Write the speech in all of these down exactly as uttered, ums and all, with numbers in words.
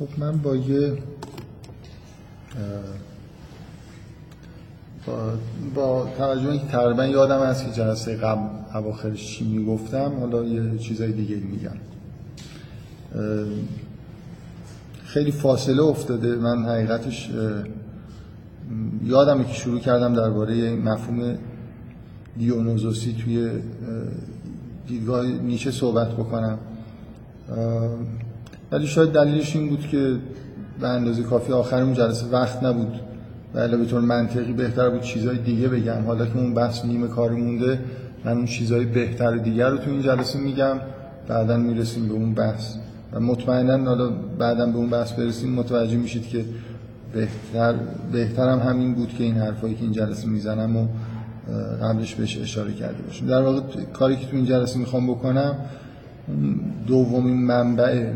خب من با یه با, با توجه اینکه تقریبا یادم هست که جلسه قبل اواخرش چی میگفتم، حالا یه چیزای دیگه میگم. خیلی فاصله افتاده. من حقیقتش یادمه که شروع کردم درباره مفهوم دیونوزوسی توی دیدگاه نیچه صحبت بکنم، ولی شاید دلیلش این بود که به اندازه کافی آخر اون جلسه وقت نبود و علاوه به طور منطقی بهتر بود چیزای دیگه بگم. حالا که اون بحث نیمه کاری مونده، من اون چیزای بهتر دیگر رو تو این جلسه میگم، بعداً میرسیم به اون بحث و مطمئناً حالا بعداً به اون بحث برسیم متوجه میشید که بهتر بهترم همین بود که این حرفایی که این جلسه میزنم و قبلش بهش اشاره کرده باشم. در واقع کاری که تو این جلسه میخوام بکنم دومین منبع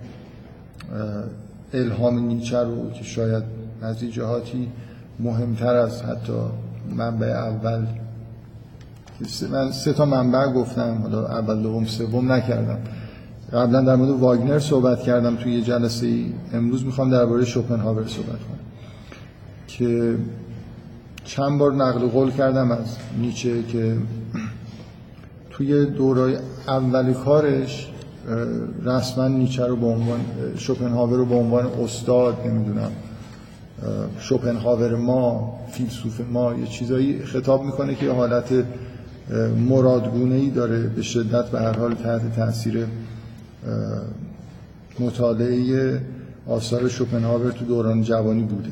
الهام نیچه رو که شاید از جهاتی مهمتر از حتی منبع اول، من سه تا منبع گفتم، حالا اول دوم سوم نکردم. قبلا در مورد واگنر صحبت کردم توی یه جلسه ای، امروز میخوام درباره شوپنهاور صحبت کنم که چند بار نقل قول کردم از نیچه که توی دورای اول کارش رسما نیچه رو به عنوان شوپنهاور رو به عنوان استاد، نمیدونم شوپنهاور ما، فیلسوف ما، یه چیزایی خطاب میکنه که یه حالت مرادگونه‌ای داره، به شدت به هر حال تحت تاثیر مطالعه آثار شوپنهاور تو دوران جوانی بوده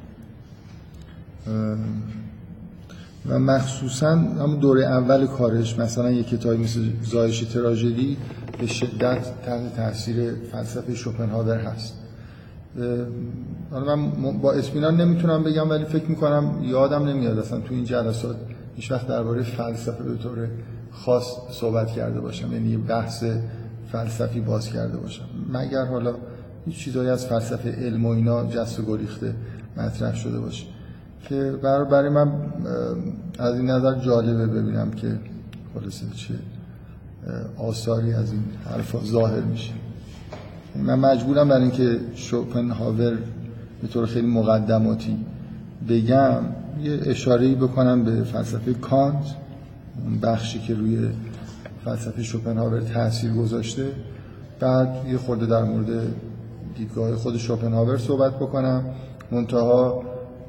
و مخصوصا همون دوره اول کارش، مثلا یک کتابی مثل زایش تراژدی به شدت تحت تاثیر فلسفه شوپنهاور هست. حالا من با اطمینان نمیتونم بگم، ولی فکر میکنم یادم نمیاد اصلا تو این جلسات هیچ وقت درباره فلسفه به طور خاص صحبت کرده باشم، یعنی بحث فلسفی باز کرده باشم، مگر حالا هیچ چیزایی از فلسفه علم و اینا جست و گریخته مطرح شده باشه که برای من از این نظر جالبه ببینم که خلاصه چه آثاری از این حرفا ظاهر میشه. من مجبورم برای اینکه شوپنهاور به طور خیلی مقدماتی بگم یه اشاره‌ای بکنم به فلسفه کانت، اون بخشی که روی فلسفه شوپنهاور تأثیر گذاشته، بعد یه خورده در مورد دیدگاه خود شوپنهاور صحبت بکنم، منتها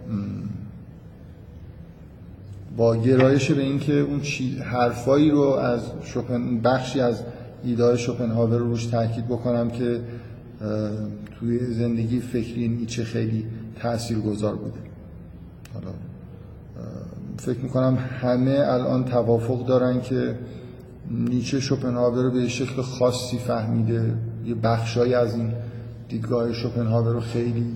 با گرایش به این که اون حرفایی رو از شوپن، بخشی از ایده شوپنهاور رو روش تاکید بکنم که توی زندگی فکری نیچه خیلی تاثیرگذار بوده. حالا فکر میکنم همه الان توافق دارن که نیچه شوپنهاور رو به شکل خاصی فهمیده، یه بخشایی از این دیدگاه شوپنهاور رو خیلی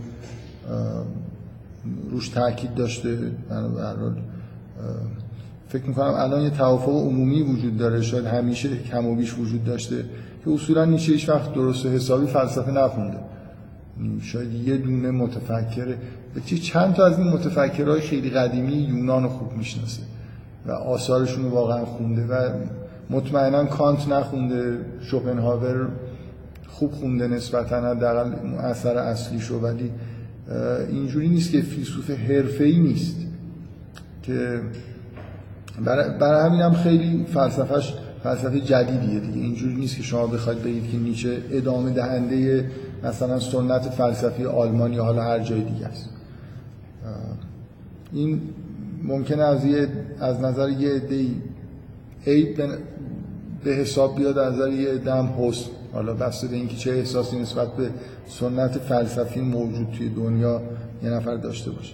روش تاکید داشته. من به هر حال فکر میکنم الان یه توافق عمومی وجود داره، شاید همیشه کم و بیش وجود داشته، که اصولا نیچه هیچ وقت درست و حسابی فلسفه نخونده. شاید یه دونه متفکر، چند تا از این متفکرهای خیلی قدیمی یونان رو خوب میشناسه و آثارشون رو واقعا خونده و مطمئنا کانت نخونده، شوپنهاور خوب خونده نسبتاً، حداقل اثر اصلیشو، ولی اینجوری نیست که فیلسوف حرفه‌ای نیست که برای برای همین هم خیلی فلسفهش فلسفه جدیدیه دیگه. اینجوری نیست که شما بخواید بگید که نیچه ادامه دهنده مثلا سنت فلسفی آلمان یا حالا هر جای دیگه است. این ممکنه از یه از نظر یه عده‌ای عیب به حساب بیاد، از نظر یه عده هم حسن، حالا بسته به اینکه چه احساسی نسبت به سنت فلسفی موجود توی دنیا یه نفر داشته باشه.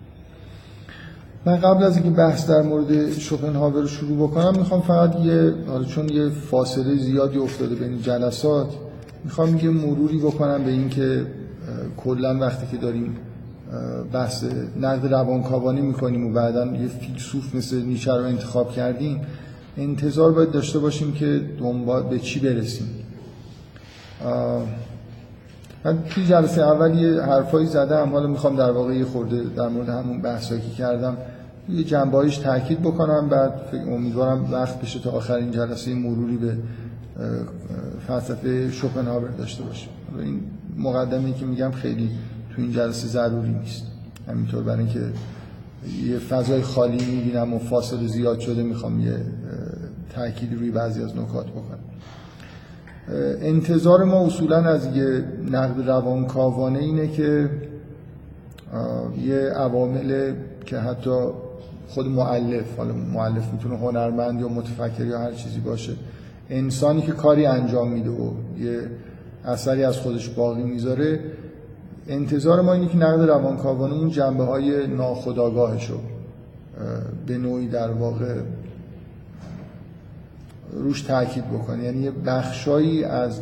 من قبل از اینکه بحث در مورد شوپنهاور رو شروع بکنم، میخوام فقط یه حالا چون یه فاصله زیادی افتاده بین جلسات، میخوام یه مروری بکنم به این که کلا وقتی که داریم بحث نقد روانکاوانی میکنیم و بعداً یه فیلسوف مثل نیچه رو انتخاب کردیم، انتظار باید داشته باشیم که دنبال به چی برسیم. من توی جلسه اول یه حرفایی زدم، حالا میخوام در واقع یه خورده در مورد همون بحثایی که کردم یه جنبه‌هایش تاکید بکنم، بعد امیدوارم وقت بشه تا آخرین جلسه مروری به فلسفه شوپنهاور داشته باشیم. این مقدمه‌ای که میگم خیلی تو این جلسه ضروری نیست، همینطور برای اینکه یه فضای خالی میبینم و فاصله زیاد شده میخوام یه تأکید روی بعضی از نکات بکنم. انتظار ما اصولاً از یه نقد روانکاوانه اینه که یه عوامل که حتی خود مؤلف، حالا مؤلف میتونه هنرمند یا متفکر یا هر چیزی باشه، انسانی که کاری انجام میده و یه اثری از خودش باقی میذاره، انتظار ما اینه که نقد روانکاوانه اون جنبه‌های ناخودآگاهشو به نوعی در واقع روش تاکید بکنه، یعنی یه بخشایی از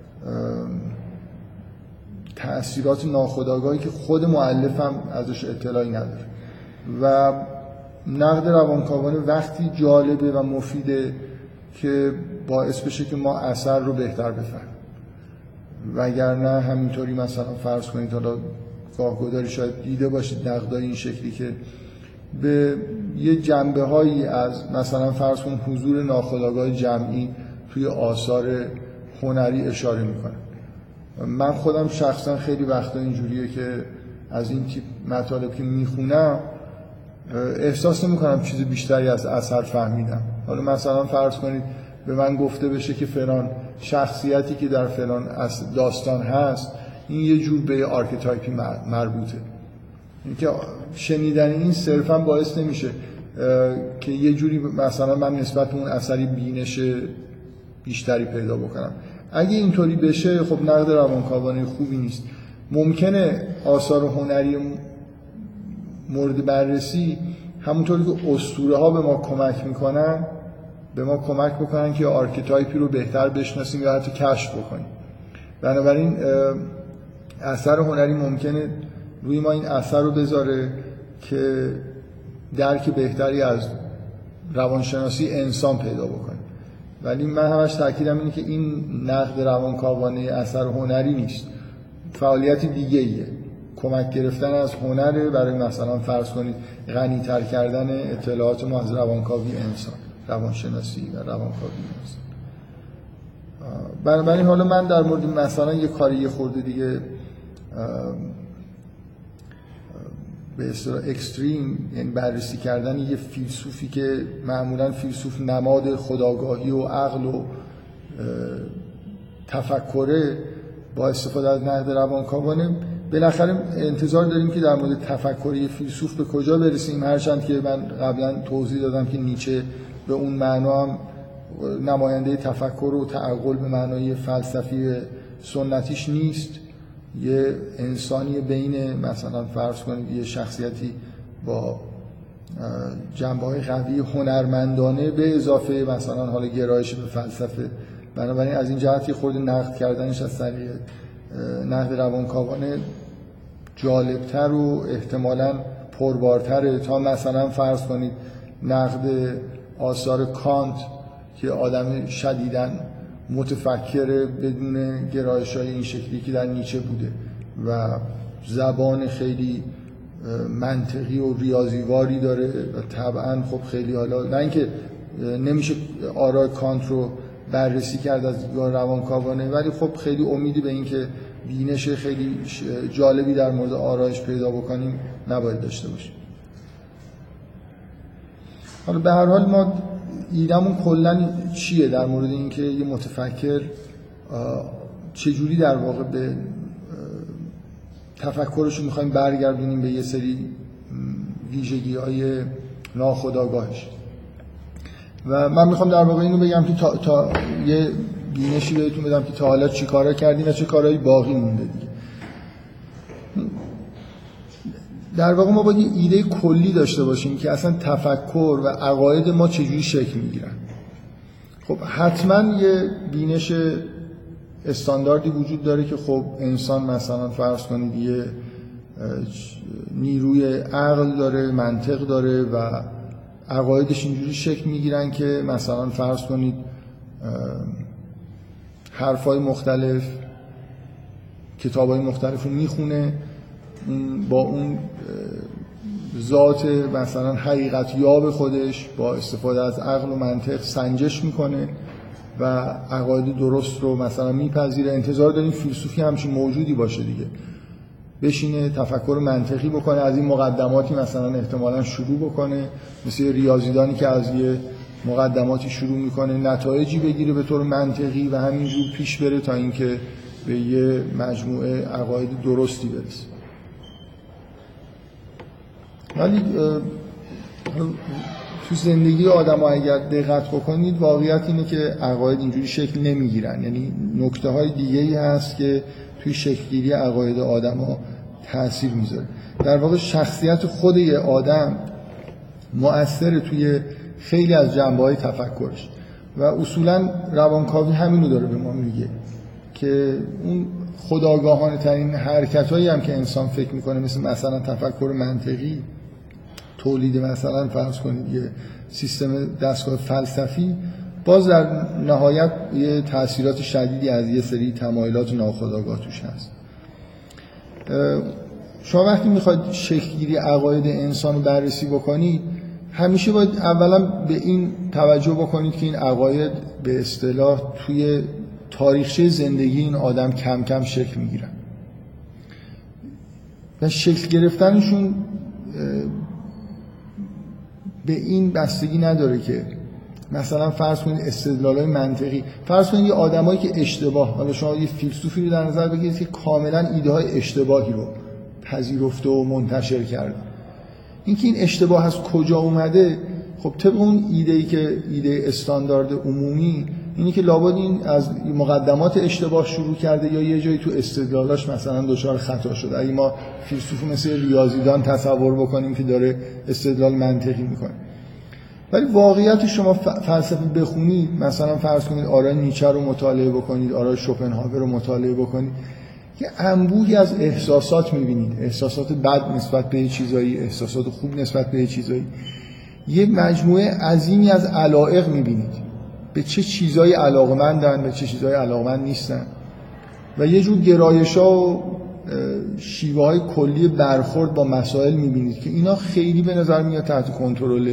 تأثیرات ناخودآگاهی که خود مؤلف هم ازش اطلاعی نداره. و نقد روانکاوانه وقتی جالبه و مفیده که باعث بشه که ما اثر رو بهتر بفهمیم، وگرنه همینطوری مثلا فرض کنید، حالا گاه‌گداری شاید دیده باشید نقدای این شکلی که به یه جنبه هایی از مثلا فرض کن حضور ناخودآگاه جمعی توی آثار هنری اشاره میکنه. من خودم شخصا خیلی وقتا اینجوریه که از این تیپ مطالب که میخونم احساس نمیکنم چیز بیشتری از اثر فهمیدم. حالا مثلا فرض کنید به من گفته بشه که فلان شخصیتی که در فلان داستان هست این یه جور به آرکیتایپی مربوطه، اینکه شنیدن این صرفا باعث نمیشه که یه جوری مثلا من نسبت به اون اثری بینش بیشتری پیدا بکنم. اگه اینطوری بشه خب نقد روانکاوانه خوبی نیست. ممکنه آثار هنری مورد بررسی همونطوری که اسطوره ها به ما کمک میکنن به ما کمک بکنن که آرکیتایپی رو بهتر بشناسیم یا حتی کشف بکنیم. بنابراین اثر هنری ممکنه روی ما این اثر رو بذاره که درک بهتری از روانشناسی انسان پیدا بکنیم. ولی من همش تأکیدم اینه که این نقد روانکاوانه اثر هنری نیست، فعالیت دیگه ایه، کمک گرفتن از هنره برای مثلا فرض کنید غنی‌تر کردن اطلاعات ما از روانکاوی انسان، روانشناسی و روانکاوی انسان. بنابراین حالا من در مورد مثلا یه کاری یه خورده دیگه به اصطلاح اکستریم، یعنی بررسی کردن یه فیلسوفی که معمولا فیلسوف نماد خودآگاهی و عقل و تفکره، با استفاده از نقد روانکاوانه بالاخره انتظار داریم که در مورد تفکر فیلسوف به کجا برسیم، هرچند که من قبلا توضیح دادم که نیچه به اون معنا هم نماینده تفکر و تعقل به معنای فلسفی سنتیش نیست، یه انسانی بین مثلا فرض کنید یه شخصیتی با جنبه‌های قوی هنرمندانه به اضافه مثلا حالا گرایش به فلسفه. بنابراین از این جهتی خود نقد کردنش از طریق نقد روانکاوانه جالبتر و احتمالاً پربارتره تا مثلا فرض کنید نقد آثار کانت که آدم شدیداً متفکر بدون گرایش‌های این شکلی که در نیچه بوده و زبان خیلی منطقی و ریاضیواری داره و طبعاً خب خیلی حالا نه اینکه نمیشه آراء کانت رو بررسی کرد از دیدگاه روانکاوانه، ولی خب خیلی امیدی به این که بینش خیلی جالبی در مورد آرایش پیدا بکنیم نباید داشته باشیم. حالا به هر حال ما ایدمون کلاً چیه در مورد اینکه یه متفکر چجوری در واقع به تفکرش رو می‌خوایم برگردونیم به یه سری ویژگی‌های ناخودآگاهش. و من میخوام در واقع اینو بگم که تا, تا یه بینشی بهتون بدم که تا حالا چی کارا کردیم و چه کارهایی باقی مونده دیگه. در واقع ما باید یه ایده کلی داشته باشیم که اصلا تفکر و عقاید ما چجوری شکل میگیرن. خب حتما یه بینش استانداردی وجود داره که خب انسان مثلا فرض کنید یه نیروی عقل داره، منطق داره و عقایدش اینجوری شکل میگیرن که مثلا فرض کنید حرفای مختلف، کتابای مختلف رو میخونه، با اون ذات مثلا حقیقت یاب خودش با استفاده از عقل و منطق سنجش میکنه و عقاید درست رو مثلا میپذیره، انتظار داریم فیلسوفی همچین موجودی باشه دیگه، بشینه تفکر منطقی بکنه، از این مقدماتی مثلا احتمالاً شروع بکنه، مثل ریاضیدانی که از یه مقدماتی شروع میکنه، نتایجی بگیره به طور منطقی و همینجور پیش بره تا اینکه به یه مجموعه عقاید درستی برسه. ولی تو زندگی آدم ها اگر دقت بکنید واقعیت اینه که عقاید اینجوری شکل نمیگیرن، یعنی نکته های دیگه ای هست که توی شکلگیری عقاید آدم ها تأثیر میذاره. در واقع شخصیت خود یه آدم مؤثره توی خیلی از جنبه‌های تفکرش و اصولاً روانکاوی همینو داره به ما میگه که اون خودآگاهانه ترین حرکتایی هم که انسان فکر میکنه، مثل مثلا تفکر منطقی، تولید مثلا فرض کنید یه سیستم دستگاه فلسفی، باز در نهایت یه تأثیرات شدیدی از یه سری تمایلات ناخودآگاه توش هست. شما وقتی میخواید شکلگیری عقاید انسان رو بررسی بکنید، همیشه باید اولا به این توجه بکنید که این عقاید به اصطلاح توی تاریخچه زندگی این آدم کم کم شکل میگیرن و شکل گرفتنشون به این بستگی نداره که مثلا فرض کنید استدلالای منطقی، فرض کنید یه آدمایی که اشتباه، حالا شما یه فیلسوفی رو در نظر بگیرید که کاملا ایده های اشتباهی رو پذیرفته و منتشر کرده، اینکه این اشتباه از کجا اومده، خب طبق اون ایده‌ای که ایده استاندارد عمومی اینی که لابد این از مقدمات اشتباه شروع کرده یا یه جایی تو استدلالاش مثلا دچار خطا شده. اگه ما فیلسوف مثل ریاضیدان تصور بکنیم که داره استدلال منطقی میکنه، ولی واقعیت شما فلسفه بخونید، مثلا فرض کنید آرای نیچه رو مطالعه بکنید، آرای شوپنهاور رو مطالعه بکنید، که انبوهی از احساسات میبینید، احساسات بد نسبت به چیزایی، احساسات خوب نسبت به چیزایی، یه مجموعه عظیمی از علایق میبینید، به چه چیزایی علاقمندن، به چه چیزایی علاقمند نیستن، و یه جور گرایش‌ها و شیوه‌های کلی برخورد با مسائل میبینید که اینا خیلی به نظر میاد تحت کنترل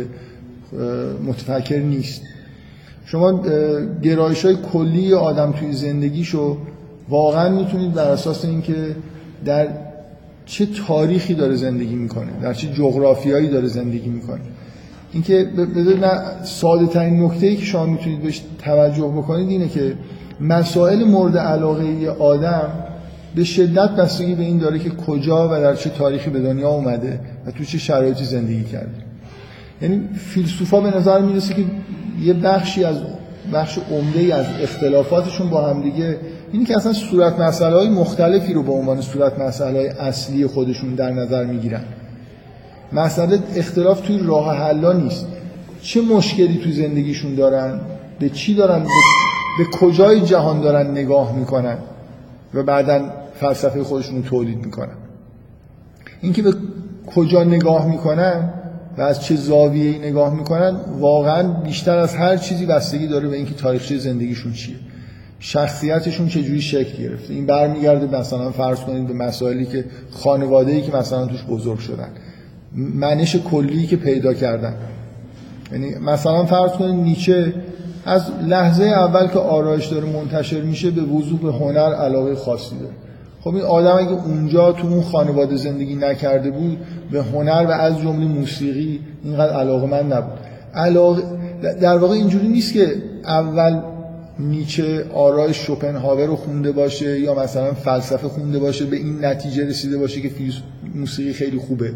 متفکر نیست. شما گرایش‌های کلی آدم توی زندگیشو واقعا میتونید بر اساس اینکه در چه تاریخی داره زندگی میکنه، در چه جغرافیایی داره زندگی میکنه، اینکه نه ساده ترین نکته‌ای که شما میتونید بهش توجه بکنید اینه که مسائل مورد علاقه ی آدم به شدت بستگی به این داره که کجا و در چه تاریخی به دنیا اومده و تو چه شرایطی زندگی کرده. یعنی فیلسوفا به نظر میرسه که یه بخشی از بخش عمده‌ای از اختلافاتشون با هم دیگه اینی که اصلا صورت مسائل‌های مختلفی رو به عنوان صورت مسائل‌های اصلی خودشون در نظر میگیرن. مسئله اختلاف توی راه حلا نیست، چه مشکلی توی زندگیشون دارن، به چی دارن، به, به کجای جهان دارن نگاه میکنن و بعداً فلسفه خودشون رو تولید میکنن. اینکه به کجا نگاه میکنن و از چه زاویه‌ای نگاه میکنن واقعاً بیشتر از هر چیزی بستگی داره به اینکه تاریخچه زندگیشون چیه، شخصیتشون چجوری شکل گرفته. این برمیگرده مثلا فرض کنید به مسائلی که خانواده‌ای که مثلا توش بزرگ شدن، منش کلی که پیدا کردن. یعنی مثلا فرض کنید نیچه از لحظه اول که آرایش داره منتشر میشه به وضوح به هنر علاقه خاصی داره. خب این آدم اگه اونجا تو اون خانواده زندگی نکرده بود به هنر و از جمله موسیقی اینقدر علاقه‌مند نبود. علاقه در واقع اینجوری نیست که اول نیچه آرای شوپنهاور رو خونده باشه یا مثلا فلسفه خونده باشه به این نتیجه رسیده باشه که موسیقی خیلی خوبه.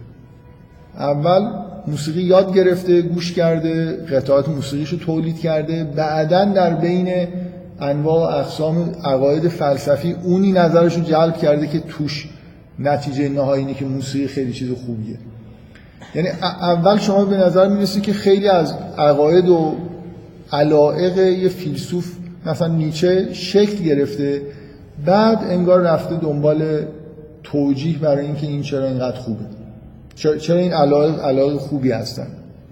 اول موسیقی یاد گرفته، گوش کرده، قطعات موسیقیشو تولید کرده، بعداً در بین انواع و اقسام عقاید فلسفی اونی نظرشو جلب کرده که توش نتیجه نهایی اینه که موسیقی خیلی چیز خوبیه. یعنی اول شما به نظر میرسه که خیلی از عقاید و علایق یه فیلسوف مثلا نیچه شکل گرفته، بعد انگار رفته دنبال توجیه برای اینکه این چرا اینقدر خوبه، چرا این علایق علایق خوبی هستن.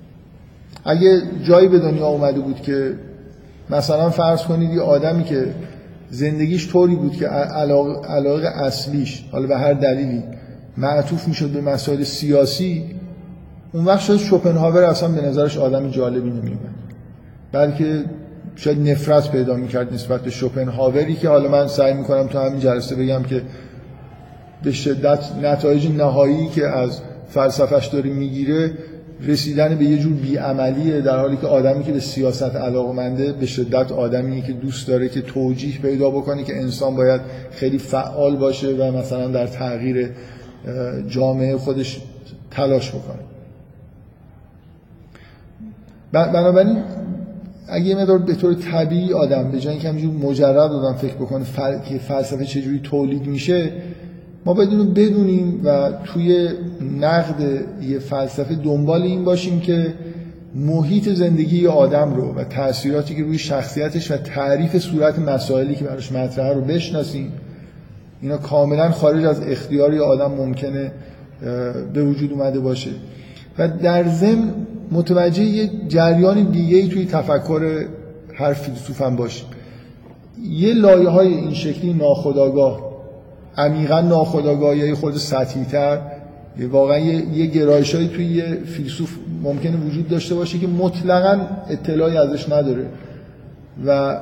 اگه جایی به دنیا اومده بود که مثلا فرض کنید یه آدمی که زندگیش طوری بود که علایق اصلیش حالا به هر دلیلی معطوف میشد به مسائل سیاسی، اون وقت شاید شوپنهاور اصلا به نظرش آدم جالبی نمیومد، بلکه شاید نفرت پیدا میکرد نسبت به شوپنهاوری که حالا من سعی میکنم تو همین جلسه بگم که به شدت نتایج نهایی که از فلسفهش داره میگیره رسیدن به یه جور بیعملیه، در حالی که آدمی که به سیاست علاقه‌منده به شدت آدمیه که دوست داره که توجیه پیدا بکنه که انسان باید خیلی فعال باشه و مثلا در تغییر جامعه خودش تلاش بکنه. بنابراین اگه یه مقدار به طور طبیعی آدم به جای اینکه همینجور مجرد آدم فکر بکنه فل... که فلسفه چجوری تولید میشه، ما باید اینو بدونیم و توی نقد یه فلسفه دنبال این باشیم که محیط زندگی یه آدم رو و تأثیراتی که روی شخصیتش و تعریف صورت مسائلی که براش مطرحه رو بشناسیم. اینا کاملا خارج از اختیار یه آدم ممکنه به وجود اومده باشه و در ضمن متوجه یه جریان دیگه‌ای توی تفکر هر فیلسوف هم باشیم. یه لایه‌های این شکلی ناخودآگاه، عمیقاً ناخودآگاه یا خود سطحی‌تر، واقعا یه, یه گرایشایی توی یه فیلسوف ممکنه وجود داشته باشه که مطلقاً اطلاعی ازش نداره و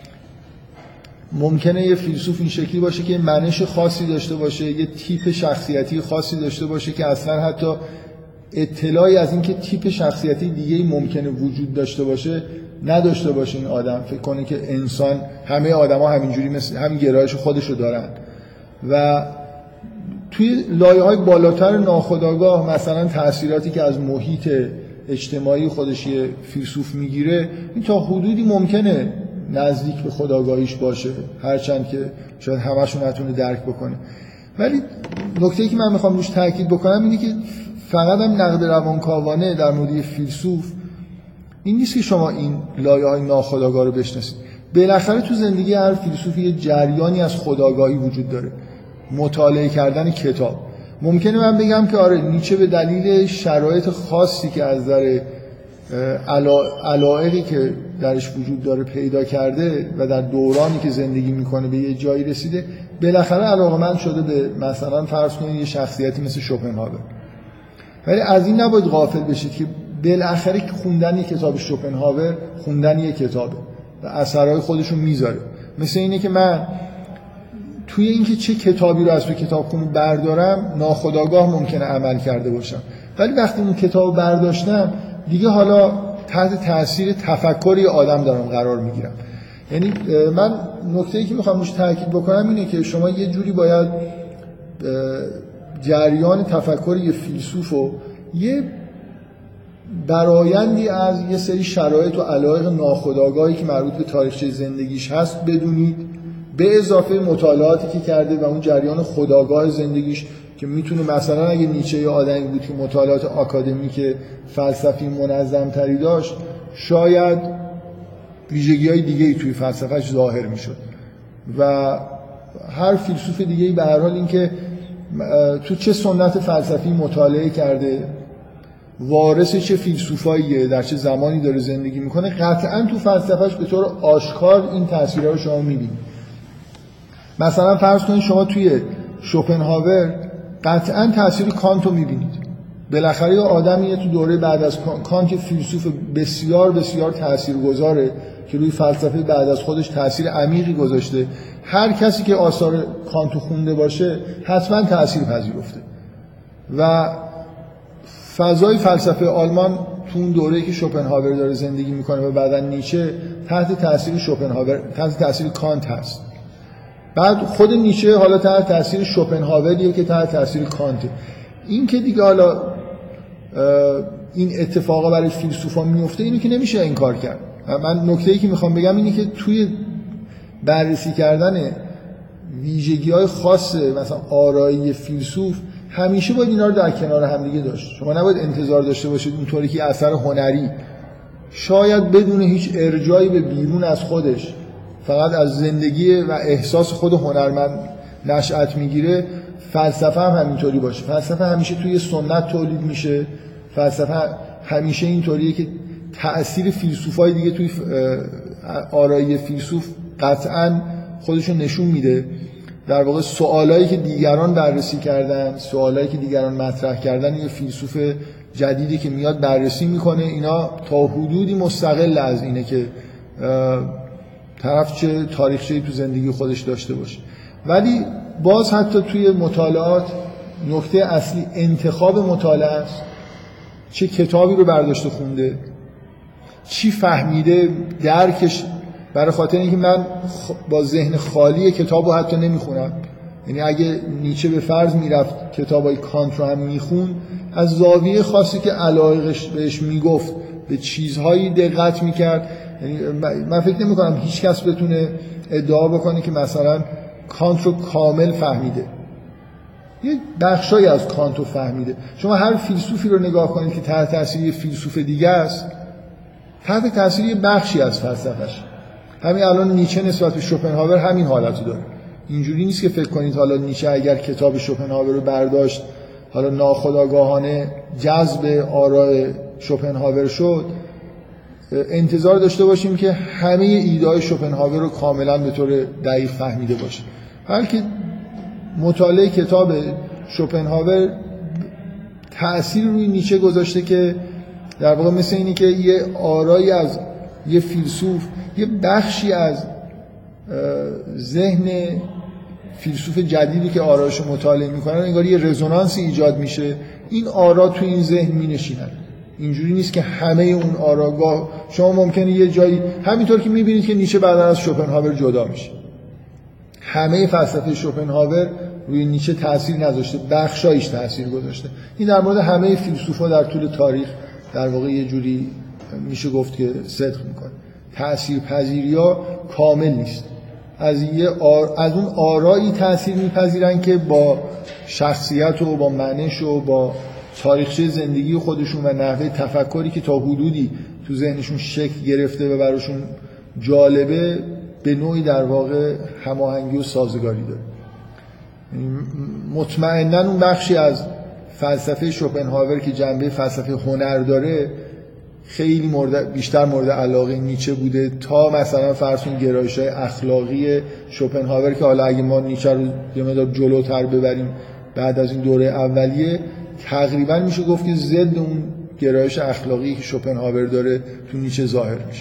ممکنه یه فیلسوف این شکلی باشه که منش خاصی داشته باشه، یه تیپ شخصیتی خاصی داشته باشه که اصلاً حتی اطلاعی از این که تیپ شخصیتی دیگه‌ای ممکنه وجود داشته باشه نداشته باشه. این آدم فکر کنه که انسان همه آدما همینجوری مثل همین گرایش خودشو دارن و توی لایه‌های بالاتر ناخودآگاه مثلا تأثیراتی که از محیط اجتماعی خودش یه فیلسوف میگیره این تا حدودی ممکنه نزدیک به خودآگاهیش باشه، هرچند که شاید همه‌شو نتونه درک بکنه. ولی نکته‌ای که من میخوام روش تاکید بکنم اینه که فقط هم نقد روانکاوانه در مورد فیلسوف این نیست که شما این لایه‌های ناخودآگاه رو بشناسید. بالاخره تو زندگی هر فیلسوفی یه جریانی از خودآگاهی وجود داره، مطالعه کردن کتاب. ممکنه من بگم که آره نیچه به دلیل شرایط خاصی که از نظر علایقی که درش وجود داره پیدا کرده و در دورانی که زندگی میکنه به یه جایی رسیده، بالاخره علاقه‌مند شده به مثلا فرض کنید یه شخصیتی مثل شوپنهاور. ولی از این نباید غافل بشید که بالاخره خوندن یه کتاب شوپنهاور خوندن یه کتابه و اثرهای خودشو میذاره. مثل اینه که من توی اینکه چه کتابی رو از توی کتابخونه بردارم ناخودآگاه ممکنه عمل کرده باشم، ولی وقتی اون کتابو برداشتم دیگه حالا تحت تاثیر تفکری آدم دارم قرار میگیرم. یعنی من نکته‌ای که میخوام روش تاکید بکنم اینه که شما یه جوری باید جریان تفکری یه فیلسوفو یه برآیندی از یه سری شرایط و علایق ناخودآگاهی که مربوط به تاریخچه زندگیش هست بدونید، به اضافه مطالعاتی که کرده و اون جریان خودآگاه زندگیش که میتونه مثلا اگه نیچه یه آدمی بود که مطالعات آکادمیک فلسفی منظم تری داشت شاید ویژگی‌های دیگه‌ای توی فلسفه‌اش ظاهر میشد و هر فیلسوف دیگه‌ای به هر حال این که تو چه سنت فلسفی مطالعه کرده، وارث چه فیلسوفاییه، در چه زمانی داره زندگی میکنه، قطعاً تو فلسفه‌اش به طور آشکار این تأثیرها رو شما میبینید. مثلا فرض کنید شما توی شوپنهاور قطعاً تأثیر کانت رو میبینید. بالاخره یه آدمیه تو دوره بعد از کانت فیلسوف بسیار بسیار تاثیرگذاره که روی فلسفه بعد از خودش تأثیر عمیقی گذاشته. هر کسی که آثار کانت خونده باشه حتما تأثیر پذیرفته و فضای فلسفه آلمان تو اون دوره‌ای که شوپنهاور داره زندگی میکنه و بعداً نیچه تحت تأثیر شوپنهاور تحت تأثیر کانت هست. بعد خود نیچه حالا تحت تأثیر شوپنهاوریه که تحت تأثیر کانته. این که دیگه حالا این اتفاقا برای فیلسوفا میفته اینو که نمیشه انکار کرد. من نکته‌ای که میخوام بگم اینه که توی بررسی کردن ویژگی‌های خاص مثلا آرایی فیلسوف همیشه باید اینا رو در کنار همدیگه داشت. شما نباید انتظار داشته باشید اونطوری که اثر هنری شاید بدون هیچ ارجاعی به بیرون از خودش فقط از زندگی و احساس خود هنرمند نشأت میگیره، فلسفه هم همینطوری باشه. فلسفه همیشه توی سنت تولید میشه، فلسفه همیشه اینطوریه که تأثیر فیلسوفای دیگه توی آرایی فیلسوف قطعاً خودشون نشون میده. در واقع سوالایی که دیگران بررسی کردن، سوالایی که دیگران مطرح کردن، یه فیلسوف جدیدی که میاد بررسی میکنه، اینا تا حدودی مستقل از اینه که طرف چه تاریخچه‌ای تو زندگی خودش داشته باشه. ولی باز حتی توی مطالعات نکته اصلی انتخاب مطالعه است. چه کتابی رو برداشته خونده، چی فهمیده، درکش. برای خاطر اینکه من با ذهن خالی کتاب رو حتی نمیخونم، یعنی اگه نیچه به فرض میرفت کتابای کانت رو هم میخون، از زاویه خاصی که علاقش بهش میگفت به چیزهایی دقت میکرد. یعنی من فکر نمی کنم هیچ کس بتونه ادعا بکنه که مثلا کانت رو کامل فهمیده، یه بخشایی از کانت رو فهمیده. شما هر فیلسوفی رو نگاه کنید که تحت تاثیر یه فیلسوف دیگه است، تحت تاثیر یه بخشی از فلسفه‌اش. همین الان نیچه نسبت به شوپنهاور همین حالت رو داره. اینجوری نیست که فکر کنید حالا نیچه اگر کتاب شوپنهاور رو برداشت حالا ناخودآگاهانه جذب آراء شوپنهاور شد، انتظار داشته باشیم که همه ایده‌های شوپنهاور رو کاملا به طور دقیق فهمیده باشه. بلکه مطالعه کتاب شوپنهاور تأثیر روی نیچه گذاشته که در واقع مثل اینی که یه آرایی از یه فیلسوف، یه بخشی از ذهن فیلسوف جدیدی که آرایش مطالعه میکنن انگار یه رزونانسی ایجاد میشه، این آرا تو این ذهن مینشینن. اینجوری نیست که همه اون آراگاه شما ممکنه یه جایی، همینطور که میبینید که نیچه بعدا از شوپنهاور جدا میشه، همه فلسفه شوپنهاور روی نیچه تأثیر نذاشته، بخشایش تأثیر گذاشته. این در مورد همه فیلسوفا در طول تاریخ در واقع یه جوری میشه گفت که صدق میکنه. تأثیر پذیری‌ها کامل نیست. از یه آر... از اون آرایی تأثیر میپذیرن که با شخصیت و با منش و با تاریخچه زندگی خودشون و نحوه تفکری که تا حدودی تو ذهنشون شکل گرفته و براشون جالبه به نوعی در واقع هماهنگی و سازگاری داره. مطمئناً اون بخشی از فلسفه شوپنهاور که جنبه فلسفه هنر داره خیلی مورد بیشتر مورد علاقه نیچه بوده تا مثلا فرض کنید گرایش‌های اخلاقی شوپنهاور که حالا اگه ما نیچه رو یه مقدار جلوتر ببریم بعد از این دوره اولیه تقریبا میشه گفت که ضد اون گرایش اخلاقی که شوپنهاور داره تو نیچه ظاهر میشه.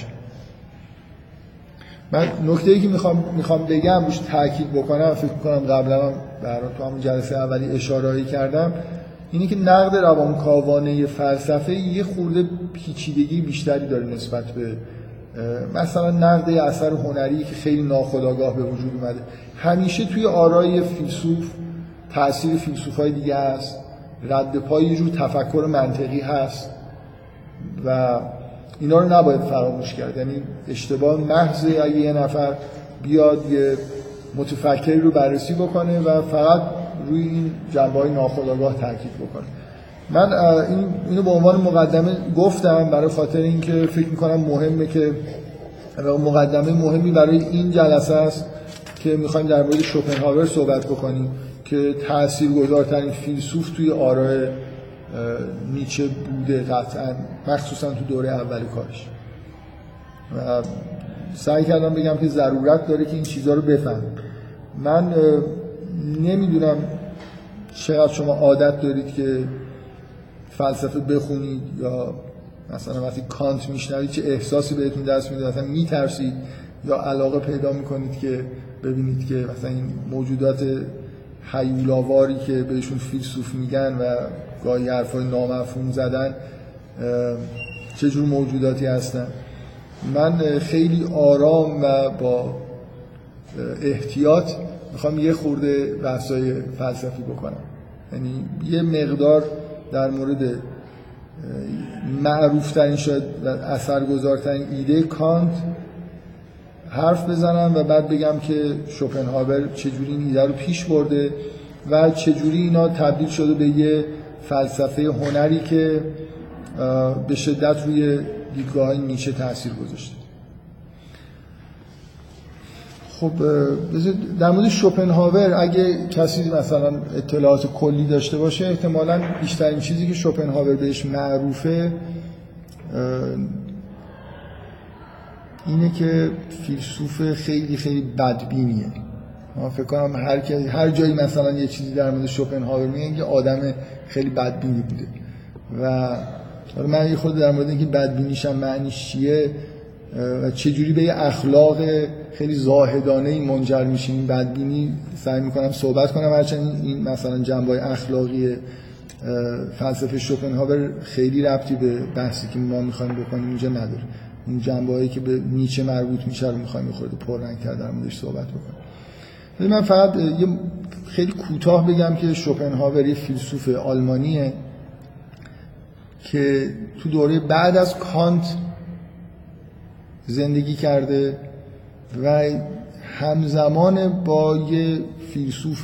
من نکته‌ای که میخوام میخوام بگم روش تاکید بکنم، فکر می‌کنم قبلا هم برای تو همون جلسه اولی اشاره‌ای کردم، اینی که نقد روانکاوانه فلسفه یه خورده پیچیدگی بیشتری داره نسبت به مثلا نقد اثر هنری که خیلی ناخودآگاه به وجود اومده. همیشه توی آرای فیلسوف تأثیر فیلسوفای دیگه است، رد پای یه جور تفکر منطقی هست و اینا رو نباید فراموش کرد. یعنی اشتباه محضه اگه یه نفر بیاد یه متفکری رو بررسی بکنه و فقط روی این جنبه‌های ناخودآگاه تاکید بکنه. من این اینو به عنوان مقدمه گفتم برای خاطر اینکه فکر می‌کنم مهمه که مقدمه مهمی برای این جلسه است که می‌خوایم در مورد شوپنهاور صحبت بکنیم که تاثیرگذارترین فیلسوف توی آراء نیچه بوده قطعاً، مخصوصاً تو دوره اول کارش. و سعی کردم بگم که ضرورت داره که این چیزها رو بفهمیم. من نمیدونم چقدر شما عادت دارید که فلسفه بخونید یا مثلا وقتی کانت میشنوید چه احساسی بهتون دست میده، مثلا میترسید یا علاقه پیدا میکنید که ببینید که مثلا این موجودات هیولاواری که بهشون فیلسوف میگن و گاهی حرفای نامفهوم زدن چه جور موجوداتی هستن. من خیلی آرام و با احتیاط میخوام یه خورده بحثای فلسفی بکنم، یعنی یه مقدار در مورد معروف ترین شاید و اثرگذارترین ایده کانت حرف بزنم و بعد بگم که شوپنهاور چجوری این ایده رو پیش برده و چجوری اینا تبدیل شده به یه فلسفه هنری که به شدت روی دیدگاه نیچه تأثیر گذاشته. خب در مورد شوپنهاور اگه کسی مثلا اطلاعات کلی داشته باشه، احتمالاً بیشترین چیزی که شوپنهاور بهش معروفه اینه که فیلسوف خیلی خیلی بدبینیه. من فکر کنم هر کی هر جایی مثلا یه چیزی در مورد شوپنهاور میگن که آدم خیلی بدبینی بوده و حالا من یه خود در مورد اینکه بدبینیشم معنیش چیه و چجوری به یه اخلاق خیلی زاهدانه‌ای منجر میشه این بدبینی سعی میکنم صحبت کنم، هرچند این مثلا جنبه‌های اخلاقی فلسفه شوپنهاور خیلی ربطی به بحثی که ما میخوایم بکنیم اینجا نداره. این جنبه‌هایی که به نیچه مربوط میشه رو میخوایم خورده پررنگ‌تر در موردش صحبت بکنیم. من فقط یه خیلی کوتاه بگم که شوپنهاور یه فیلسوف آلمانیه که تو دوره بعد از کانت زندگی کرده و همزمان با یه فیلسوف،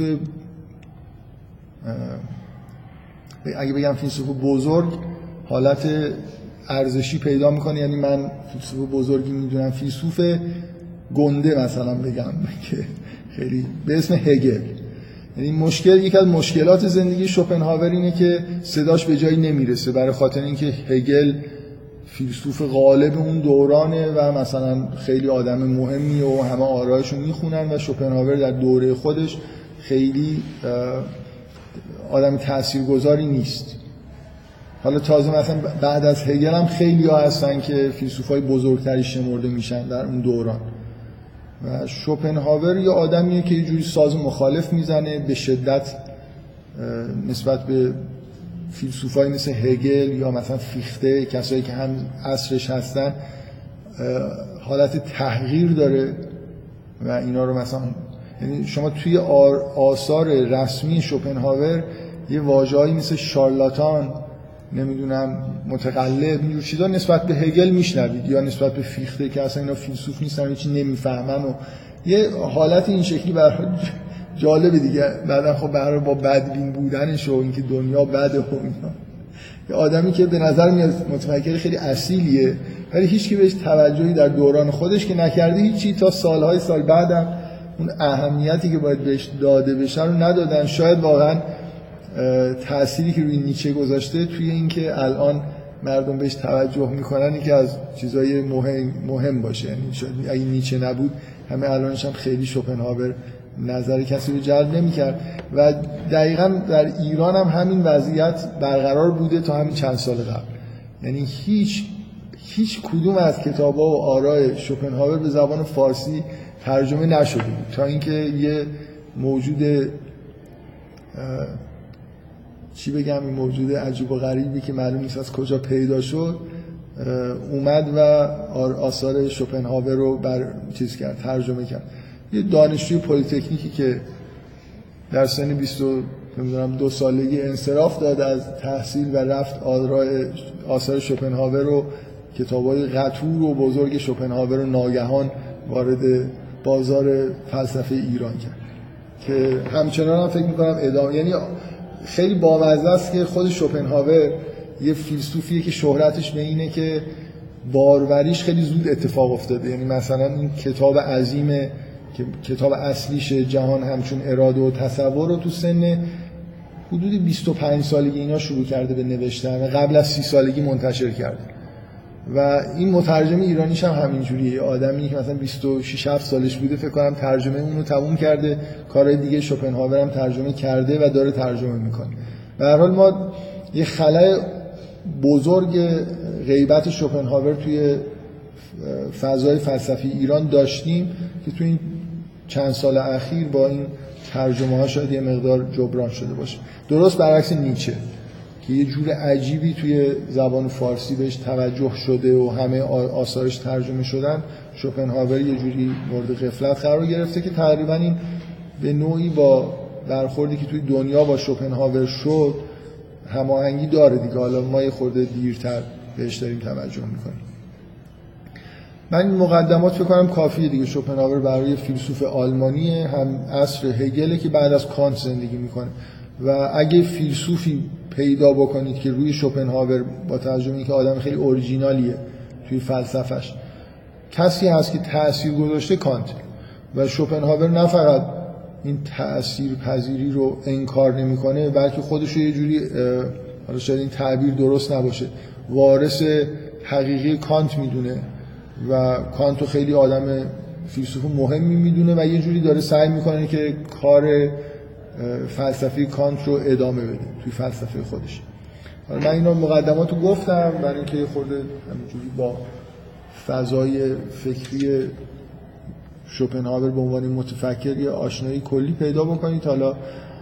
اگه بگم فیلسوف بزرگ حالت ارزشی پیدا میکنه، یعنی من فیلسوف بزرگی میدونم، فیلسوف گنده مثلا بگم که خیلی به اسم هگل. یعنی مشکل، یک از مشکلات زندگی شوپنهاور اینه که صداش به جایی نمیرسه، برای خاطر اینکه هگل فیلسوف غالب اون دورانه و مثلا خیلی آدم مهمیه و همه آرایشو میخونن و شوپنهاور در دوره خودش خیلی آدم تاثیرگذاری نیست. حالا تازه مثلا بعد از هگل هم خیلی ها هستن که فیلسوفای بزرگتری شمرده میشن در اون دوران و شوپنهاور یه آدمیه که یه جوری ساز مخالف میزنه به شدت نسبت به فیلسوفای مثل هگل یا مثلا فیخته، کسایی که هم عصرش هستن، حالت تحقیر داره و اینا رو مثلا، یعنی شما توی آثار رسمی شوپنهاور یه واژه‌ای مثل شارلاتان، نمیدونم متقلب، اینجور چیزا نسبت به هگل میشنوید یا نسبت به فیخته که اصلا اینا فیلسوف نیستن، هیچی نمیفهمن و یه حالت این شکلی برای جالبه دیگه. بعدن خب برای با بدبین بودنش و اینکه دنیا بده و اینا، یه آدمی که به نظر میاد متفکر خیلی اصیلیه ولی هیچ کی بهش توجهی در دوران خودش که نکرده، هیچی تا سالهای سال بعدم اون اهمیتی که باید بهش داده بشه رو ندادن. شاید واقعا تأثیری که روی نیچه گذاشته توی اینکه الان مردم بهش توجه میکنن که از چیزای مهم مهم باشه، یعنی شاید اگه نیچه نبود همه الانش هم خیلی شوپنهاور نظر کسی رو جلب نمی‌کرد و دقیقاً در ایران هم همین وضعیت برقرار بوده تا همین چند سال قبل. یعنی هیچ هیچ کدوم از کتاب‌ها و آراء شوپنهاور به زبان فارسی ترجمه نشده بود تا اینکه یه موجود چی بگم این موجود عجیب و غریبی که معلوم نیست از کجا پیدا شد اومد و آثار شوپنهاور رو بر چیز کرد، ترجمه کرد. یه دانشجوی پلی‌تکنیکی که در سن بیست و دو سالگی انصراف داد از تحصیل و رفت آثار شوپنهاور رو، کتاب‌های قطور و بزرگ شوپنهاور رو ناگهان وارد بازار فلسفه ایران کرد که همچنان هم فکر می‌کنم ادامه، یعنی خیلی بامزه است که خود شوپنهاور یه فیلسوفیه که شهرتش به اینه که باروریش خیلی زود اتفاق افتاده. یعنی مثلا این کتاب عظیمه که کتاب اصلیش جهان همچون اراده و تصور رو تو سن حدود بیست و پنج سالگی اینا شروع کرده به نوشتن و قبل از سی سالگی منتشر کرده و این مترجم ایرانیش هم همینجوریه، آدمی که مثلا بیست و شش هفت سالش بوده فکر کنم ترجمه اون رو تموم کرده، کارهای دیگه شوپنهاور هم ترجمه کرده و داره ترجمه میکنه. به هر حال ما یه خلأ بزرگ غیبت شوپنهاور توی فضای فلسفی ایران داشتیم که توی این چند سال اخیر با این ترجمه ها شاید یه مقدار جبران شده باشه. درست برعکس نیچه که یه جور عجیبی توی زبان فارسی بهش توجه شده و همه آثارش ترجمه شدن، شوپنهاور یه جوری مورد غفلت قرار گرفته که تقریبا این به نوعی با برخوردی که توی دنیا با شوپنهاور شد هماهنگی داره دیگه. حالا ما یه خورده دیرتر بهش داریم توجه میکنیم. من این مقدمات فکر کنم کافیه دیگه. شوپنهاور برای فیلسوف آلمانی هم عصر هگل که بعد از کانت زندگی میکنه و اگه فیلسوفی پیدا بکنید که روی شوپنهاور با ترجمه این که آدم خیلی اورجینالیه توی فلسفهش کسی هست که تأثیر گذاشته کانت و شوپنهاور نه فقط این تأثیر پذیری رو انکار نمیکنه بلکه خودش رو یه جوری، حالا شاید این تعبیر درست نباشه، وارث حقیقی کانت میدونه و کانت رو خیلی آدم فیلسوف مهمی میدونه و یه جوری داره سعی میکنه که کار فلسفی کانت رو ادامه بده توی فلسفه خودش. حالا من اینا مقدماتو گفتم برای اینکه یه خورده همینجوری با فضای فکری شوپنهاور به عنوان متفکر یه آشنایی کلی پیدا بکنید. حالا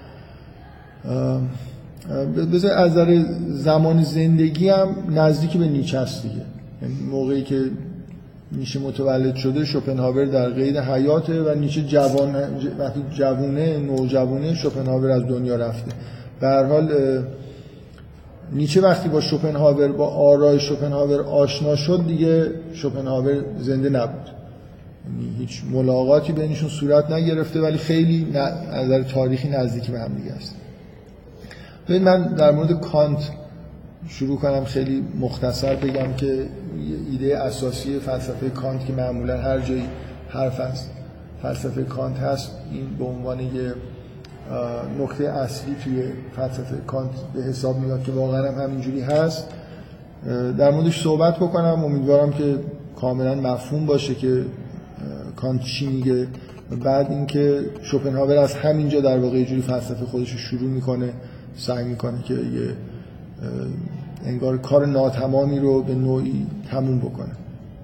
بذار از نظر زمان زندگی هم نزدیک به نیچه است دیگه. یعنی موقعی که نیچه متولد شده شوپنهاور در قید حیاته و نیچه جوان وقتی جوونه نوجوانه شوپنهاور از دنیا رفته. به هر حال نیچه وقتی با شوپنهاور با آرای شوپنهاور آشنا شد دیگه شوپنهاور زنده نبود، یعنی هیچ ملاقاتی بینشون صورت نگرفته، ولی خیلی از نظر تاریخی نزدیکی به هم دیگه است. ببین من در مورد کانت شروع کنم خیلی مختصر بگم که ایده اساسی فلسفه کانت که معمولا هر جایی حرف از فلسفه کانت هست این به عنوان یه نکته اصلی توی فلسفه کانت به حساب میاد که واقعا هم همینجوری هست. در موردش صحبت بکنم، امیدوارم که کاملا مفهوم باشه که کانت چی میگه. بعد اینکه شوپنهاور از همینجا در واقع یه جوری فلسفه خودش رو شروع میکنه، سعی میکنه که یه انگار کار ناتمامی رو به نوعی تموم بکنه.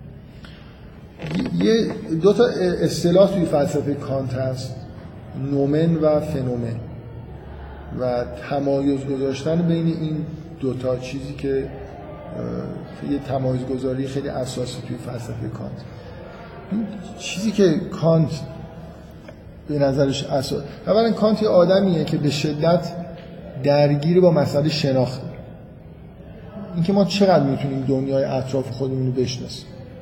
یه دو تا اصطلاح توی فلسفه کانت هست، نومن و فنومن، و تمایز گذاشتن بین این دو تا چیزی که یه تمایز گذاری خیلی اساسی توی فلسفه کانت. این چیزی که کانت به نظرش اساس، اولا کانت یه آدمیه که به شدت درگیر با مسئله شناخته، اینکه ما چقدر میتونیم دنیای اطراف خودمون رو بشناسیم،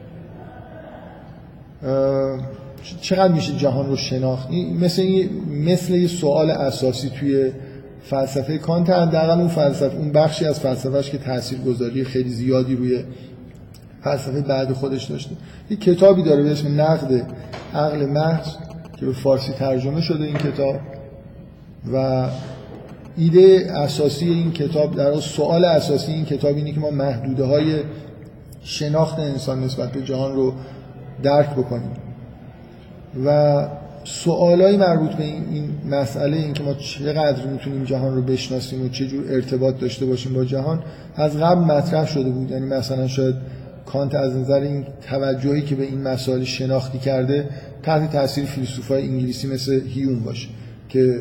چقدر میشه جهان رو شناخت. مثل مثل یه سوال اساسی توی فلسفه کانت، حداقل اون فلسفه اون بخشی از فلسفهش که تاثیرگذاری خیلی زیادی روی فلسفه بعد خودش داشته. یه کتابی داره به اسم نقد عقل محض که به فارسی ترجمه شده این کتاب، و ایده اساسی این کتاب، در سوال اساسی این کتاب اینه که ما محدوده‌های شناخت انسان نسبت به جهان رو درک بکنیم و سوالای مربوط به این, این مسئله، این که ما چقدر میتونیم جهان رو بشناسیم و چه جور ارتباط داشته باشیم با جهان، از قبل مطرح شده بود. یعنی مثلا شاید کانت از نظر این توجهی که به این مسائل شناختی کرده تحت تاثیر فیلسوفای انگلیسی مثل هیوم باشه که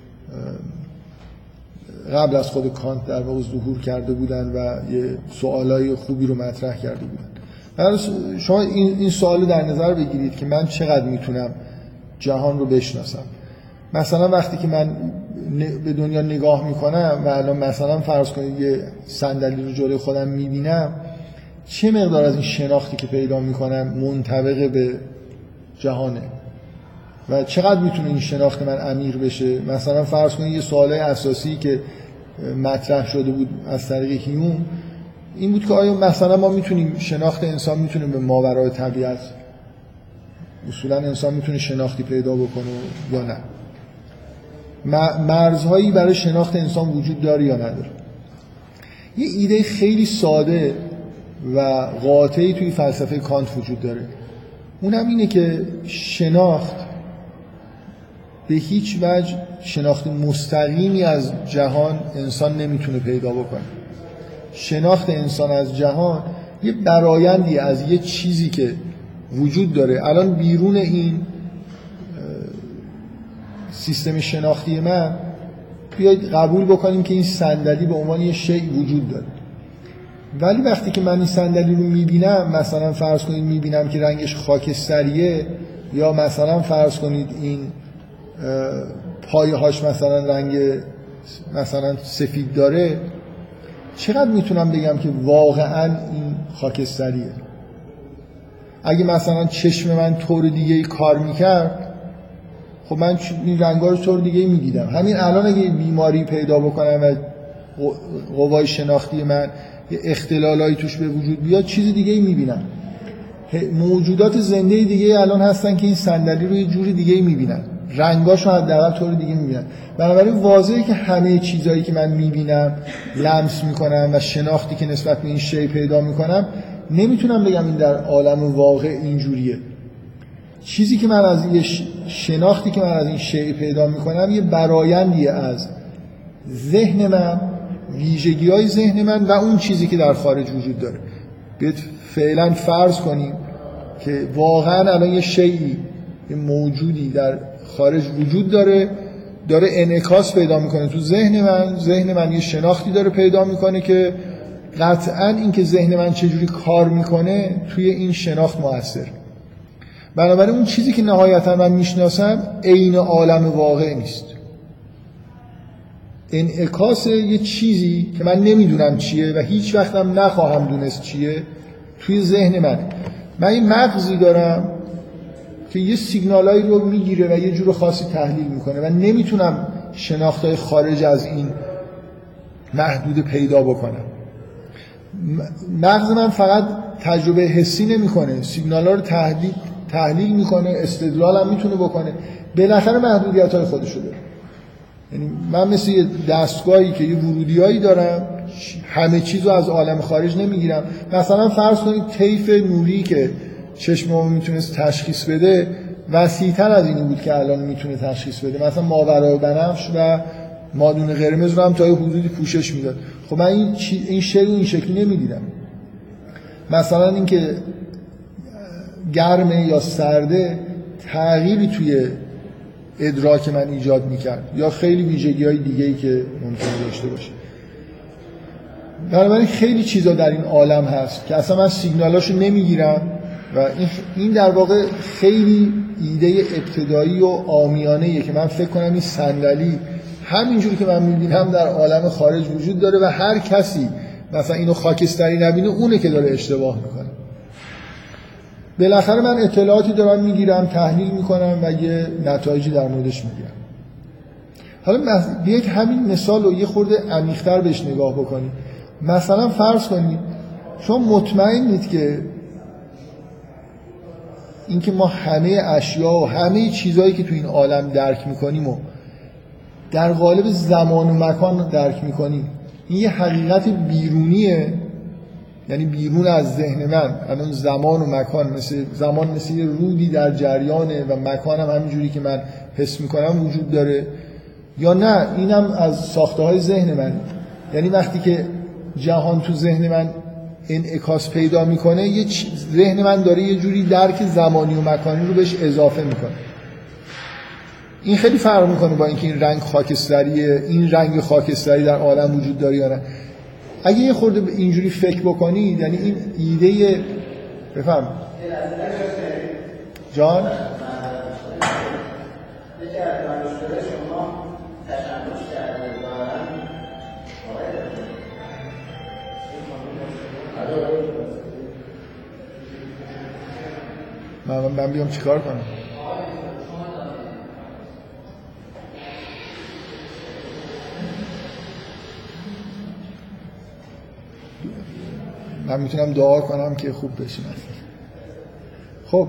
قبل از خود کانت در واقع ظهور کرده بودن و یه سوالای خوبی رو مطرح کرده بودن. شما این این سوالو در نظر بگیرید که من چقدر میتونم جهان رو بشناسم. مثلا وقتی که من به دنیا نگاه میکنم و الان مثلا فرض کنید یه صندلی رو جلوی خودم میبینم، چه مقدار از این شناختی که پیدا میکنم منطبق به جهانه و چقدر میتونه این شناخت من عمیق بشه. مثلا فرض کنید یه سوالای اساسی که مطرح شده بود از طریق هیوم این بود که آیا مثلا ما میتونیم شناخت انسان میتونه به ماورای طبیعت، اصولا انسان میتونه شناختی پیدا بکنه یا نه، مرزهایی برای شناخت انسان وجود داره یا نداره. یه ایده خیلی ساده و قاطعی توی فلسفه کانت وجود داره، اونم اینه که شناخت به هیچ وجه شناخت مستقیمی از جهان انسان نمیتونه پیدا بکنه. شناخت انسان از جهان یه برآیندی از یه چیزی که وجود داره الان بیرون این سیستم شناختی من، بیاید قبول بکنیم که این صندلی به عنوان یه شیء وجود داره. ولی وقتی که من این صندلی رو میبینم، مثلا فرض کنید میبینم که رنگش خاکستریه، یا مثلا فرض کنید این پایه‌هاش مثلا رنگ مثلا سفید داره، چقدر میتونم بگم که واقعا این خاکستریه؟ اگه مثلا چشم من طور دیگه ای کار میکرد، خب من این رنگا رو طور دیگه ای میدیدم. همین الان اگه بیماری پیدا بکنم و قوای شناختی من یه اختلالایی توش به وجود بیاد، چیز دیگه ای میبینم. موجودات زنده دیگه الان هستن که این صندلی رو یه جوری دیگه ای میبینن، رنگاشو حداقل طور دیگه میبینن. بنابراین واضحه که همه چیزایی که من میبینم، لمس میکنم و شناختی که نسبت به این شی پیدا میکنم، نمیتونم بگم این در عالم واقع اینجوریه. چیزی که من از این شناختی که من از این شی پیدا میکنم یه برآیندیه از ذهن من، ویژگی‌های ذهن من و اون چیزی که در خارج وجود داره. بیت فعلا فرض کنیم که واقعا الان یه شیئی، یه موجودی در خارج وجود داره، داره انعکاس پیدا میکنه تو ذهن من، ذهن من یه شناختی داره پیدا میکنه که قطعا این که ذهن من چجوری کار میکنه توی این شناخت موثر. بنابراین اون چیزی که نهایتا من میشناسم عین عالم واقع نیست، انعکاس یه چیزی که من نمیدونم چیه و هیچ وقتم نخواهم دونست چیه توی ذهن من. من یه مغزی دارم که یه سیگنالایی رو میگیره و یه جور خاصی تحلیل میکنه و نمیتونم شناختهای خارج از این محدود پیدا بکنم. مغز من فقط تجربه حسی نمیکنه، سیگنالا رو تحلیل تحلیل میکنه، استدلال هم میتونه بکنه، بالاخره محدودیت‌های خودشو داره. یعنی من مثل یه دستگاهی که یه ورودیایی دارم، همه چیزو از عالم خارج نمیگیرم. مثلا فرض کنید طیف نوری که چشممون میتونست تشخیص بده وسیع‌تر از اینی بود که الان میتونه تشخیص بده. مثلا ماورای بنفش و مادون قرمز رو هم تا یه حدودی پوشش میداد. خب من این چی... این شی رو این شکلی نمیدیدم. مثلا اینکه گرمه یا سرده تغییری توی ادراک من ایجاد میکرد یا خیلی ویژگی‌های دیگه‌ای که ممکنه داشته باشه. بنابراین خیلی چیزا در این عالم هست که اصلا من سیگنالاشو نمیگیرم و این این در واقع خیلی ایده ابتدایی و عامیانه‌ایه که من فکر کنم این صندلی همینجوری که من می‌بینم در عالم خارج وجود داره و هر کسی مثلا اینو خاکستری نبینه اونه که داره اشتباه میکنه. بالاخره من اطلاعاتی دارم میگیرم، تحلیل میکنم و یه نتایجی در موردش میگیرم. حالا بیایید همین مثال رو یه خورده عمیق‌تر بهش نگاه بکنید. مثلا فرض کنید شما مطمئنید که اینکه ما همه اشیا و همه چیزهایی که تو این عالم درک میکنیم و در قالب زمان و مکان درک میکنیم این یه حقیقت بیرونیه، یعنی بیرون از ذهن من. الان زمان و مکان مثل زمان مثل یه رودی در جریانه و مکان هم همینجوری که من حس میکنم وجود داره، یا نه اینم از ساخته های ذهن من. یعنی وقتی که جهان تو ذهن من انعکاس پیدا میکنه یه ذهن من داره یه جوری درک زمانی و مکانی رو بهش اضافه میکنه. این خیلی فرق میکنه با اینکه این رنگ خاکستریه، این رنگ خاکستری در عالم وجود داره یا نه. اگه یه خورده اینجوری فکر بکنید، یعنی این ایده بفهم جان من من بیام چیکار کنم؟ من میتونم دعا کنم که خوب بشیم. خب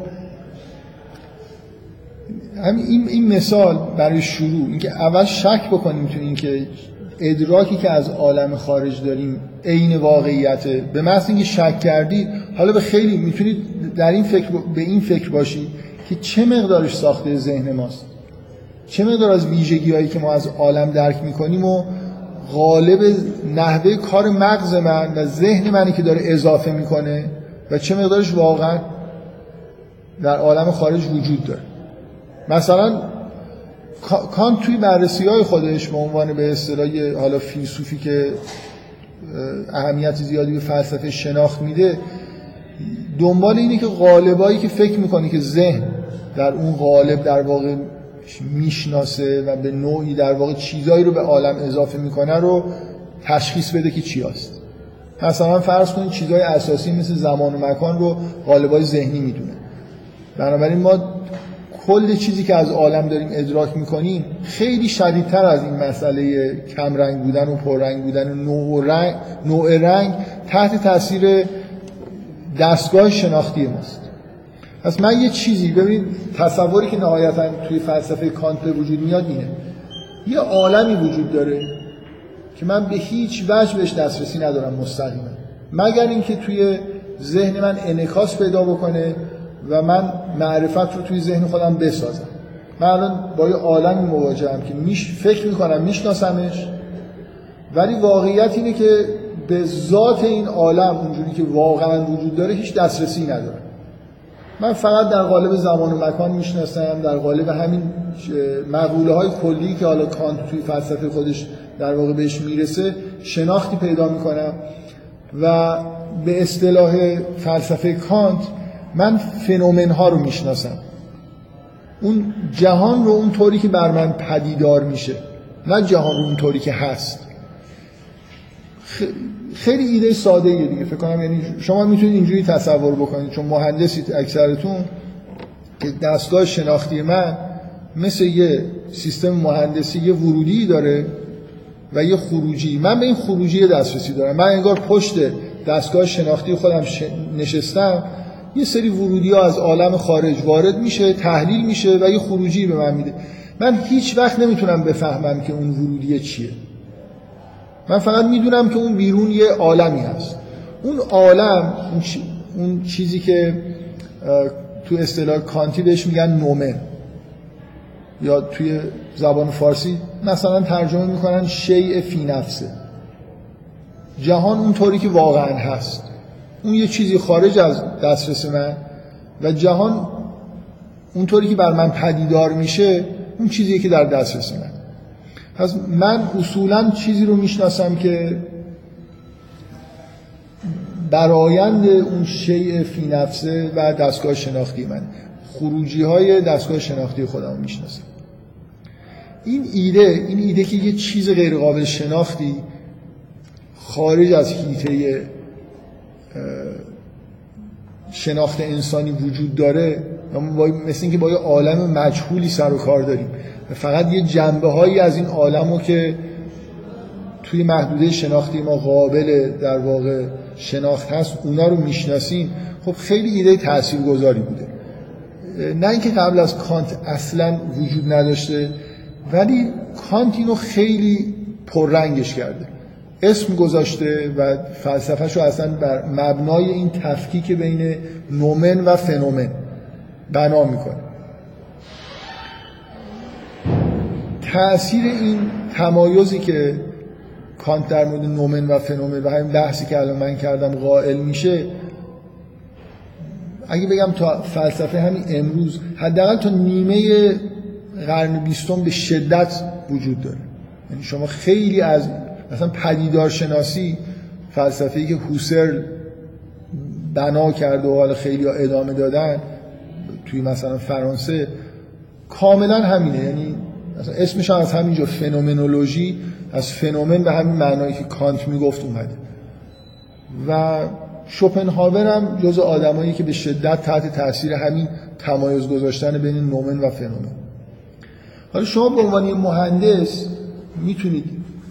همین این این مثال برای شروع، اینکه اول شک بکنیم تو اینکه ادراکی که از عالم خارج داریم عین واقعیته. به محض اینکه شک کردید حالا به خیلی میتونید در این فکر به این فکر باشید که چه مقدارش ساخته ذهن ماست، چه مقدار از ویژگی‌هایی که ما از عالم درک می‌کنیم و غالب نحوه کار مغز من و ذهن منی که داره اضافه میکنه و چه مقدارش واقعا در عالم خارج وجود داره. مثلا کانت توی بررسی‌های خودش به عنوان به اصطلاح حالا فیلسوفی که اهمیت زیادی به فلسفه شناخت میده، دنبال اینه که قالبایی که فکر میکنه که ذهن در اون قالب در واقع میشناسه و به نوعی در واقع چیزایی رو به عالم اضافه میکنه رو تشخیص بده که چی هست. مثلا فرض کنید چیزای اساسی مثل زمان و مکان رو قالبای ذهنی میدونه. بنابراین ما کل چیزی که از عالم داریم ادراک میکنیم خیلی شدیدتر از این مسئله کم رنگ بودن و پر رنگ بودن و نوع رنگ نوع رنگ تحت تاثیر دستگاه شناختی ماست. پس من یه چیزی ببینید، تصوری که نهایتاً توی فلسفه کانت به وجود میاد اینه: یه عالمی وجود داره که من به هیچ وجه بهش دسترسی ندارم مستقیما، مگر اینکه توی ذهن من انعکاس پیدا بکنه و من معرفت رو توی ذهن خودم بسازم. من الان با یه عالمی مواجهم که میش فکر میکنم میشناسمش، ولی واقعیت اینه که به ذات این عالم اونجوری که واقعا وجود داره هیچ دسترسی ندارم. من فقط در قالب زمان و مکان میشناسم، در قالب همین مقوله های کلی که حالا کانت توی فلسفه خودش در واقع بهش میرسه شناختی پیدا میکنم و به اصطلاح فلسفه کانت من فنومن ها رو میشناسم، اون جهان رو اون طوری که بر من پدیدار میشه، نه جهان رو اون طوری که هست. خیلی ایده ساده ایه دیگه فکر کنم، یعنی شما میتونید اینجوری تصور بکنید چون مهندسید اکثرتون که دستگاه شناختی من مثل یه سیستم مهندسی یه ورودی داره و یه خروجی. من به این خروجی دسترسی دارم، من انگار پشت دستگاه شناختی خودم ش... نشستم، یه سری ورودی ها از عالم خارج وارد میشه، تحلیل میشه و یه خروجی به من میده. من هیچ وقت نمیتونم بفهمم که اون ورودی چیه، من فقط میدونم که اون بیرون یه عالمی هست. اون عالم اون, چ... اون چیزی که تو اصطلاح کانتی بهش میگن نومن، یا توی زبان فارسی مثلا ترجمه میکنن شیء فی نفسه، جهان اون طوری که واقعا هست، اون یه چیزی خارج از دسترس من و جهان اون طوری که بر من پدیدار میشه اون چیزیه که در دسترس من. پس من اصولاً چیزی رو میشناسم که برآیند اون شیء فی نفسه و دستگاه شناختی من، خروجی های دستگاه شناختی خودم رو میشناسم. این ایده این ایده که یه چیز غیر قابل شناختی خارج از حیطه شناخت انسانی وجود داره، مثل اینکه با یه عالم مجهولی سر و کار داریم، فقط یه جنبه هایی از این عالمو که توی محدوده شناختی ما قابل در واقع شناخت هست اونا رو میشناسیم. خب خیلی ایده تاثیرگذاری بوده، نه اینکه قبل از کانت اصلا وجود نداشته، ولی کانت اینو خیلی پررنگش کرده، اسم گذاشته و فلسفه‌شو اصلا بر مبنای این تفکیک بین نومن و فنومن بنا میکنه. تأثیر این تمایزی که کانت در مورد نومن و فنومن و همین بحثی که الان من کردم قائل میشه، اگه بگم تا فلسفه همین امروز حداقل تا نیمه قرن بیستم به شدت وجود داره. یعنی شما خیلی از مثلا پدیدارشناسی، فلسفه‌ای که هوسرل بنا کرده و حالا خیلی ها ادامه دادن توی مثلا فرانسه، کاملا همینه. یعنی مثلا اسمش هم از همینجا فنومنولوژی، از فنومن به همین معنایی که کانت میگفت اومده. و شوپنهاور هم جز آدمایی که به شدت تحت تاثیر همین تمایز گذاشتن بین نومن و فنومن. حالا شما به عنوان مهندس میتونید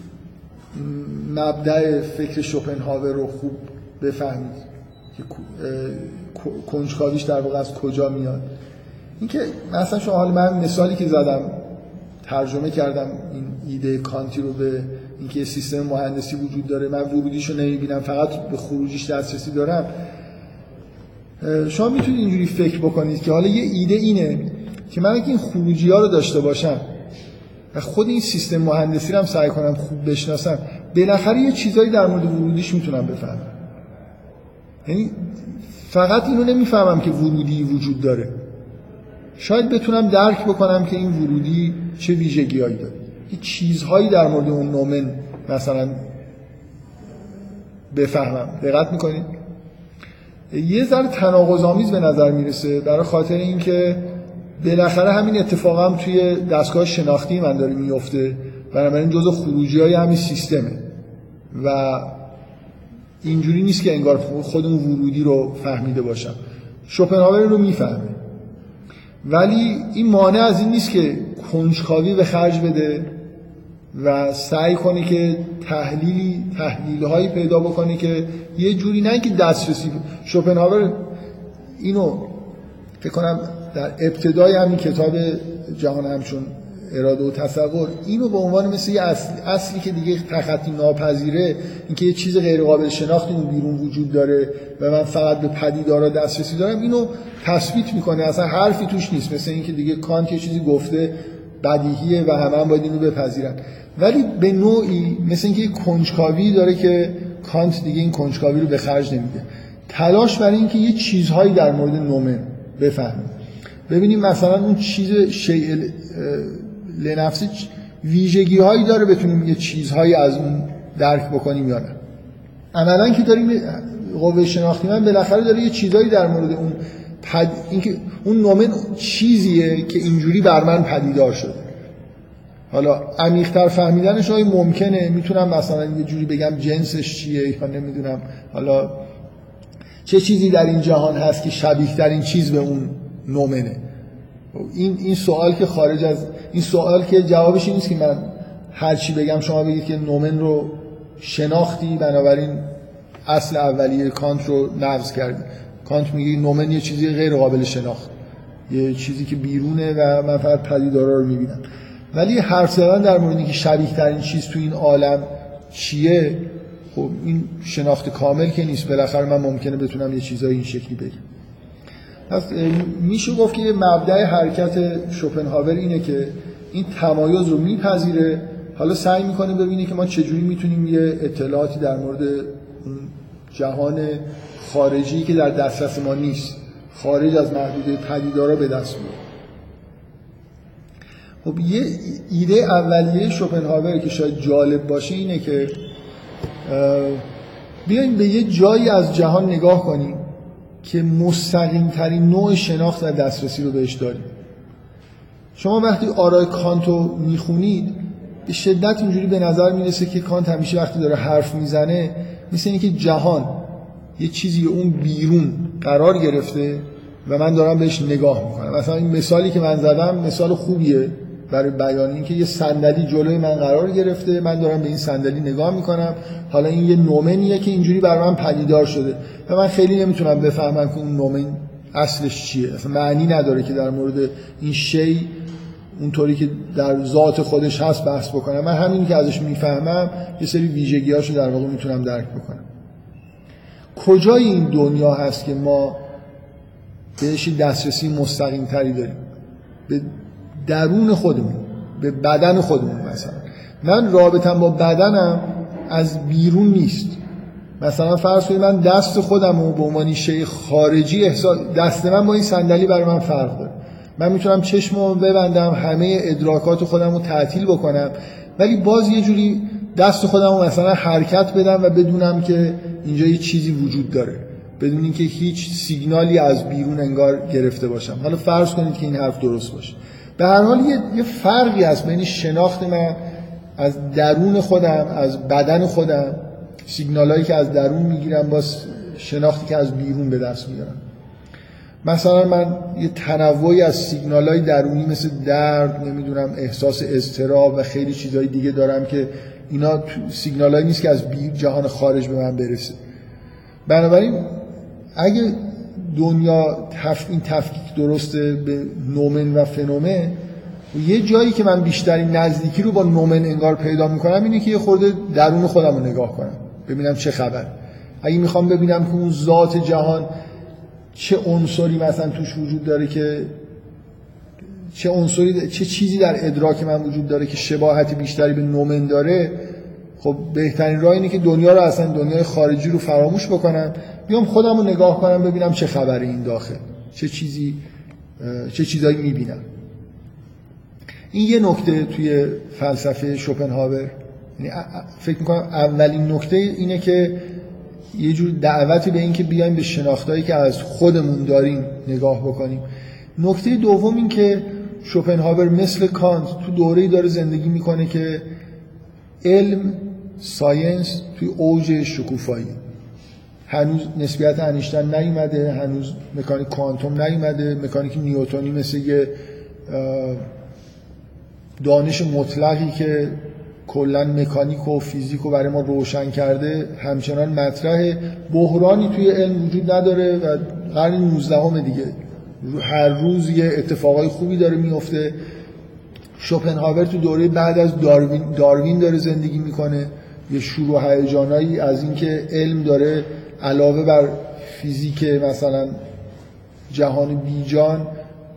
مبدأ فکر شوپنهاور رو خوب بفهمید که کنجکاویش در واقع از کجا میاد. اینکه مثلا شما، حالا من مثالی که زدم ترجمه کردم این ایده کانتی رو به اینکه یه سیستم مهندسی وجود داره، من ورودیشو نمیبینم فقط به خروجیش دسترسی دارم. شما میتونید اینجوری فکر بکنید که حالا یه ایده اینه که من اگه این خروجی ها رو داشته باشم و خود این سیستم مهندسی رو هم سعی کنم خوب بشناسم، بالاخره یه چیزایی در مورد ورودیش میتونم بفهمم. یعنی فقط اینو نمیفهمم که ورودی وجود داره، شاید بتونم درک بکنم که این ورودی چه ویژگی‌هایی داره، یه چیزهایی در مورد اون نومن مثلا بفهمم. دقت میکنید؟ یه ذره تناقض‌آمیز به نظر میرسه، برای خاطر اینکه بالاخره همین اتفاقا هم توی دستگاه شناختی من داره میفته، بنابراین جزء خروجی‌های همین سیستمه و اینجوری نیست که انگار خود اون ورودی رو فهمیده باشم. شوپنهاور رو میفهمه، ولی این مانع از این نیست که کنجکاوی به خرج بده و سعی کنه که تحلیلی تحلیل‌هایی پیدا بکنه که یه جوری، نه اینکه دسترسی. شوپنهاور اینو فکر کنم در ابتدای همین کتاب جهان همچون اراده و تصور اینو به عنوان مثل یه اصل، اصلی که دیگه تخطی ناپذیره، اینکه یه چیز غیر قابل شناخت اون بیرون وجود داره و من فقط به پدیدارا دسترسی دارم، اینو تثبیت میکنه، اصلا حرفی توش نیست. مثل اینکه دیگه کانت یه چیزی گفته بدیهیه و همه هم باید اینو بپذیرن، ولی به نوعی مثل اینکه یه کنجکاوی داره که کانت دیگه این کنجکاوی رو به خرج نمیده. تلاش برای اینکه یه چیزهایی در مورد نومن بفهمیم. ببینیم مثلا اون چیز شیء لنفسی ویژگی هایی داره بتونیم یه چیزهایی از اون درک بکنیم یا نه. عملاً که داریم قوه شناختی من بالاخره داره یه چیزایی در مورد اون پد... اینکه اون نومن چیزیه که اینجوری بر من پدیدار شده. حالا عمیق‌تر فهمیدنش های ممکنه، میتونم مثلا یه جوری بگم جنسش چیه یا نمیدونم حالا چه چیزی در این جهان هست که شبیه ترین چیز به اون نومنه. این این سوال که خارج از این سوال که جوابش این نیست که من هر چی بگم شما بگید که نومن رو شناختی بنابراین اصل اولیه کانت رو نقض کردی. کانت میگه نومن یه چیزی غیر قابل شناخت، یه چیزی که بیرونه و من فقط پدیدارا رو میبینم. ولی حرف زدن در مورد اینکه شبیه ترین چیز تو این عالم چیه، خب این شناخت کامل که نیست. بالاخره من ممکنه بتونم یه چیزایی این شکلی بگم. پس میشه گفت که مبدأ حرکت شوپنهاور اینه که این تمایز رو میپذیره، حالا سعی میکنه ببینه که ما چجوری میتونیم یه اطلاعاتی در مورد جهان خارجی که در دسترس ما نیست، خارج از محدوده پدیدارا به دست بیاریم. خب یه ایده اولیه شوپنهاور که شاید جالب باشه اینه که بیایم به یه جایی از جهان نگاه کنیم که مستقیم ترین نوع شناخت و دسترسی رو بهش داریم. شما وقتی آرای کانت رو میخونید به شدت اینجوری به نظر میرسه که کانت همیشه وقتی داره حرف میزنه مثل اینه که جهان یه چیزی اون بیرون قرار گرفته و من دارم بهش نگاه میکنم. مثلا این مثالی که من زدم مثال خوبیه برای بیان این که یه صندلی جلوی من قرار گرفته، من دارم به این صندلی نگاه میکنم، حالا این یه نومنیه که اینجوری برای من پدیدار شده و من خیلی نمیتونم بفهمم که اون نومن اصلش چیه. اصلا معنی نداره که در مورد این شی اونطوری که در ذات خودش هست بحث بکنم. من همینی که ازش میفهمم یه سری ویژگی‌هاشو در واقع میتونم درک بکنم. کجای این دنیا هست که ما بهش دسترسی مستقیم تری داریم؟ به درون خودمون، به بدن خودمون. مثلا من رابطم با بدنم از بیرون نیست. مثلا فرض کنید من دست خودم رو به عنوان شیء خارجی احساس، دست من با این صندلی برای من فرق داره. من میتونم چشمو ببندم، همه ادراکات خودم رو تعطیل بکنم، ولی باز یه جوری دست خودم رو مثلا حرکت بدم و بدونم که اینجا یه چیزی وجود داره، بدون اینکه هیچ سیگنالی از بیرون انگار گرفته باشم. حالا فرض کنید که این حرف درست باشه. به هر حال یه, یه فرقی هست بین شناخت من از درون خودم، از بدن خودم، سیگنالایی که از درون میگیرم با شناختی که از بیرون به دست میارم. مثلا من یه تنوعی از سیگنالای درونی مثل درد، نمیدونم احساس اضطراب و خیلی چیزهای دیگه دارم که اینا سیگنالایی نیست که از جهان خارج به من برسه. بنابراین اگه دنیا تف... این تفکیک درسته به نومن و فنومن، یه جایی که من بیشترین نزدیکی رو با نومن انگار پیدا میکنم اینه که یه خورده درون خودم رو نگاه کنم ببینم چه خبر. اگه میخوام ببینم که اون ذات جهان چه عنصری مثلا توش وجود داره، که چه عنصری، چه چیزی در ادراک من وجود داره که شباهت بیشتری به نومن داره، خب بهترین راه اینه که دنیا رو اصلا دنیای خارجی رو فراموش بکنم، بیام خودم رو نگاه کنم ببینم چه خبره این داخل، چه چیزی چه چیزایی میبینم. این یه نکته توی فلسفه شوپنهاور. یعنی فکر میکنم اولین نکته اینه که یه جور دعوتی به این که بیایم به شناختایی که از خودمون داریم نگاه بکنیم. نکته دوم این که شوپنهاور مثل کانت تو دوره‌ای داره زندگی میکنه که علم، ساینس توی اوج شکوفایی، هنوز نسبیت انیشتین نیومده، هنوز مکانیک کوانتوم نیومده، مکانیک نیوتنی مثل یه دانش مطلقی که کلا مکانیک و فیزیک رو برای ما روشن کرده همچنان مطرحه. بحرانی توی علم وجود نداره و قرن نوزدهم دیگه هر روز یه اتفاقای خوبی داره میفته. شوپنهاور تو دوره بعد از داروین, داروین داره زندگی میکنه، یه شور و هیجانایی از اینکه علم داره علاوه بر فیزیک مثلا جهان بیجان،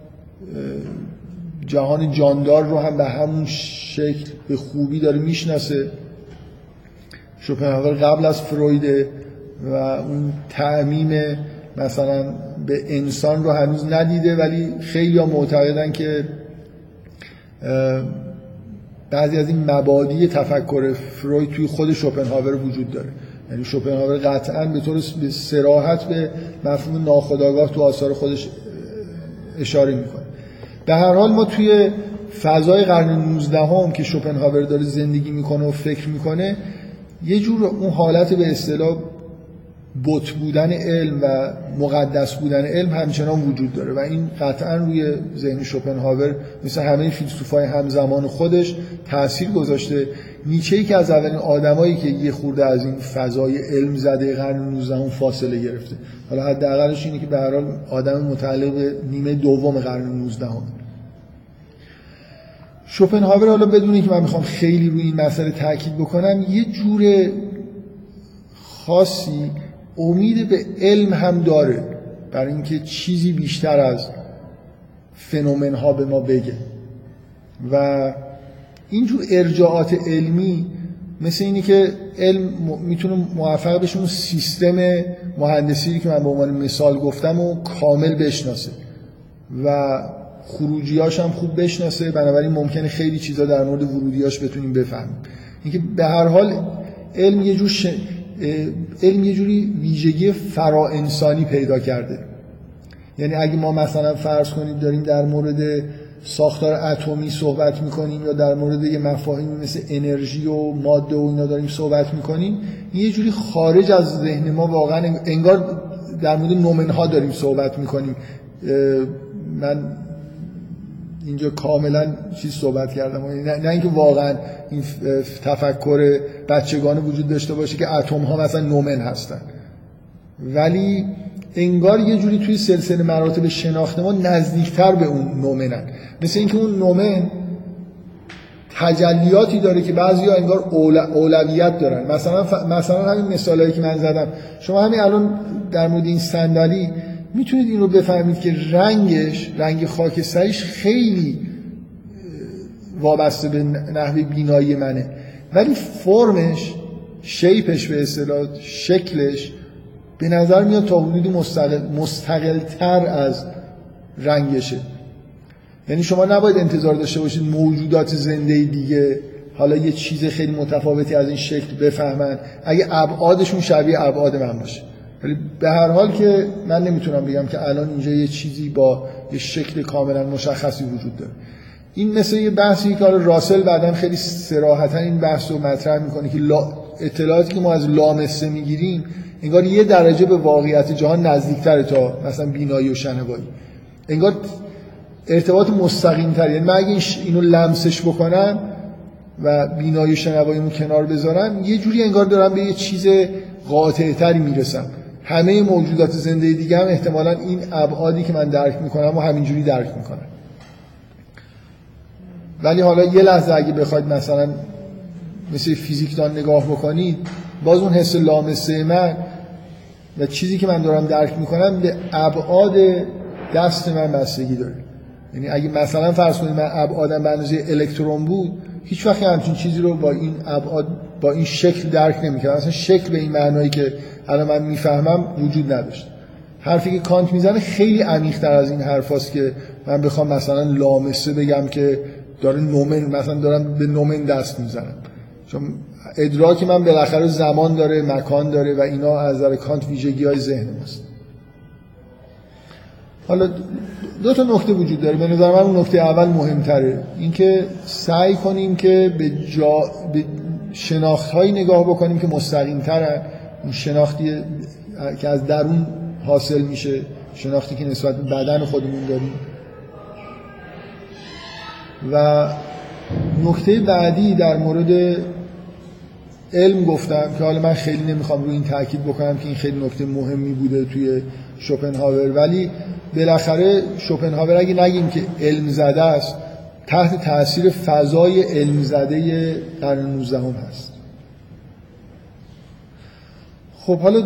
جهان جاندار رو هم به همون شکل به خوبی داره میشناسه. شوپنهاور قبل از فروید و اون تعمیم مثلا به انسان رو هنوز ندیده، ولی خیلی ها معتقدن که بعضی از این مبادی تفکر فروید توی خود شوپنهاور وجود داره. یعنی شوپنهاور قطعاً به طور به صراحت به مفهوم ناخودآگاه تو آثار خودش اشاره میکنه. به هر حال ما توی فضای قرن نوزدهم که شوپنهاور داره زندگی میکنه و فکر میکنه، یه جور اون حالت به اصطلاح بت بودن علم و مقدس بودن علم همچنان وجود داره و این قطعا روی ذهن شوپنهاور مثل همه فیلسوفای همزمان خودش تأثیر گذاشته. نیچه‌ای که از اولین آدمایی که یه خورده از این فضای علم زده قرن نوزدهم فاصله گرفته، حالا حداقلش اینه که به هر حال آدم متعلق به نیمه دوم قرن نوزدهم. شوپنهاور، حالا بدون اینکه من میخوام خیلی روی این مسئله تاکید بکنم، یه جور خاصی امید به علم هم داره برای اینکه چیزی بیشتر از فنومن ها به ما بگه و اینجور ارجاعات علمی مثل اینی که علم میتونه موفق بشه اون سیستم مهندسی که من به عنوان مثال گفتم و کامل بشناسه و خروجیاش هم خوب بشناسه، بنابراین ممکنه خیلی چیزا در مورد ورودیاش بتونیم بفهمیم. اینکه به هر حال علم یه جور ش... علم یه جوری ویژگی فرا انسانی پیدا کرده. یعنی اگه ما مثلا فرض کنید داریم در مورد ساختار اتمی صحبت میکنیم یا در مورد یه مفاهیمی مثل انرژی و ماده و اینا داریم صحبت میکنیم، یه جوری خارج از ذهن ما واقعا انگار در مورد نومنها داریم صحبت میکنیم. من اینجا کاملا چیز صحبت کردم، نه, نه اینکه واقعا این تفکر بچگانه وجود داشته باشه که اتم ها مثلا نومن هستن، ولی انگار یه جوری توی سلسله مراتب شناخت ما نزدیکتر به اون نومنن. مثل اینکه اون نومن تجلیاتی داره که بعضیا انگار اول... اولویت دارن. مثلا ف... مثلا همین مثالایی که من زدم، شما همین الان در مورد این صندلی میتونید این رو بفهمید که رنگش، رنگ خاکستریش خیلی وابسته به نحوه بینایی منه، ولی فرمش، شیپش به اصطلاح، شکلش به نظر میاد تا حدودی مستقل مستقل‌تر از رنگشه. یعنی شما نباید انتظار داشته باشید موجودات زنده دیگه حالا یه چیز خیلی متفاوتی از این شکل بفهمن اگه ابعادشون شبیه ابعاد من باشه. ولی به هر حال که من نمیتونم بگم که الان اینجا یه چیزی با یه شکل کاملا مشخصی وجود داره. این مثل یه بحثی که راسل بعداً خیلی صراحتاً این بحث رو مطرح میکنه که اطلاعاتی که ما از لامسه میگیریم انگار یه درجه به واقعیت جهان نزدیکتره تا مثلا بینایی و شنوایی. انگار ارتباط مستقیم تر، یعنی من اگه اینو لمسش بکنم و بینایی و شنواییمو کنار بذارم یه جوری انگار دارم به یه چیز قاطع تری میرسم. همه موجودات زنده دیگه هم احتمالاً این ابعادی که من درک میکنم و همینجوری درک میکنم. ولی حالا یه لحظه اگه بخواید مثلا مثل فیزیکدان نگاه بکنید، باز اون حس لامسه من و چیزی که من دارم درک میکنم به ابعاد دست من بستگی داره. یعنی اگه مثلا فرض کنید من ابعادم به اندازه الکترون بود، هیچ وقت همچین چیزی رو با این ابعاد با این شکل درک نمی‌کردم. اصلا شکل به این معنایی که الان من میفهمم وجود نداشت. حرفی که کانت میزنه خیلی عمیق‌تر از این حرفاست که من بخوام مثلا لامسه بگم که داره نومن، مثلا دارم به نومن دست میزنم، چون ادراک من بالاخره زمان داره، مکان داره و اینا از نظر کانت ویژگی‌های ذهن ماست. حالا دو تا نکته وجود داره، به نظر من اون نکته اول مهمتره، اینکه سعی کنیم که به جا به شناخت‌هایی نگاه بکنیم که مستقیم‌ترن، اون شناختی که از درون حاصل میشه، شناختی که نسبت به بدن خودمون داریم. و نکته بعدی در مورد علم گفتم که حالا من خیلی نمیخوام روی این تاکید بکنم که این خیلی نکته مهمی بوده توی شوپنهاور، ولی بالاخره شوپنهاور اگه نگیم که علم زده است، تحت تاثیر فضای علم زده قرن نوزدهم هست. خب حالا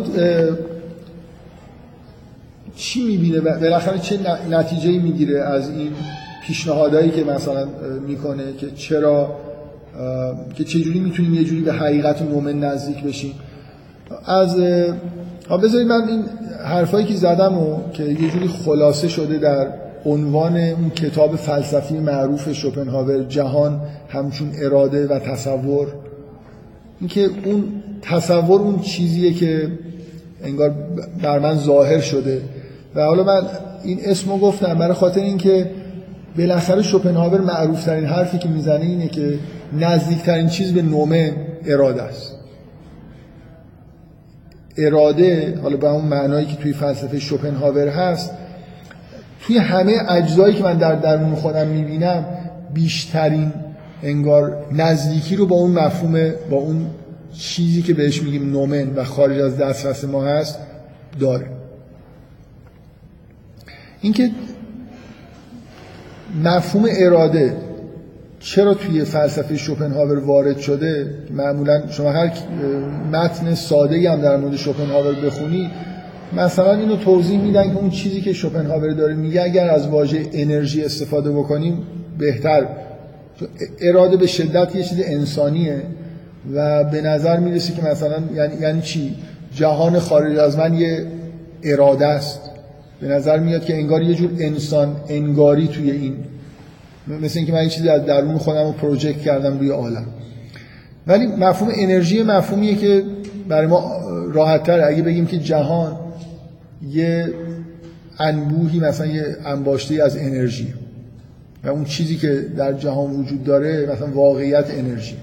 چی میبینه بالاخره، چه نتیجه‌ای میگیره از این پیشنهادایی که مثلا میکنه که چرا که چجوری میتونیم یه جوری به حقیقت نومن نزدیک بشیم؟ از بذارید من این حرفایی که زدم و که یه جوری خلاصه شده در عنوان اون کتاب فلسفی معروف شوپنهاور، جهان همچون اراده و تصور، اینکه اون تصور اون چیزیه که انگار بر من ظاهر شده و حالا من این اسمو گفتم برای خاطر اینکه بالاخره شوپنهاور معروف ترین حرفی که میزنه اینه که نزدیکترین چیز به نومن اراده است. اراده حالا به اون معنایی که توی فلسفه شوپنهاور هست، توی همه اجزایی که من در درون خودم میبینم بیشترین انگار نزدیکی رو با اون مفهوم، با اون چیزی که بهش میگیم نومن و خارج از دسترس ما هست داره. اینکه مفهوم اراده چرا توی فلسفه شوپنهاور وارد شده، معمولا شما هر متن ساده‌ای هم در مورد شوپنهاور بخونی مثلا اینو توضیح میدن که اون چیزی که شوپنهاور داره میگه اگر از واژه انرژی استفاده بکنیم بهتر. اراده به شدت یه چیز انسانیه و به نظر میرسه که مثلا یعنی یعنی چی؟ جهان خارج از من یه اراده است. به نظر میاد که انگار یه جور انسان انگاری توی این، مثل اینکه من یه چیزی از درون خودم رو پروژکت کردم روی عالم. ولی مفهوم انرژی مفهومیه که برای ما راحت تر اگه بگیم که جهان یه انبوهی، مثلا یه انباشته‌ای از انرژی و اون چیزی که در جهان وجود داره مثلا واقعیت انرژی.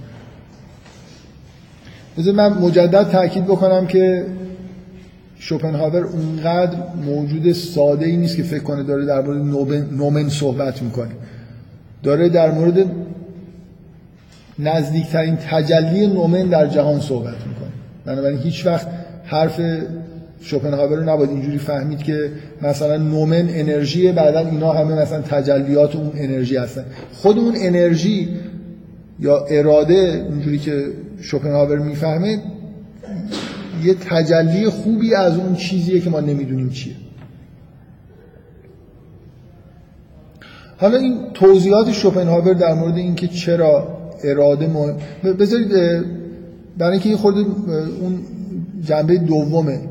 مثلا من مجدد تاکید بکنم که شوپنهاور اونقدر موجود ساده ای نیست که فکر کنه داره در مورد نومن صحبت میکنه، داره در مورد نزدیکترین تجلی نومن در جهان صحبت میکنه. بنابراین هیچ وقت حرف شوپنهاور رو نباید اینجوری فهمید که مثلا نومن انرژیه بعدا اینا همه مثلا تجلیات اون انرژی هستن. خود اون انرژی یا اراده اونجوری که شوپنهاور میفهمه یه تجلی خوبی از اون چیزیه که ما نمیدونیم چیه. حالا این توضیحات شوپنهاور در مورد اینکه چرا اراده مهم، بذارید برای اینکه یه خورده اون جنبه دومه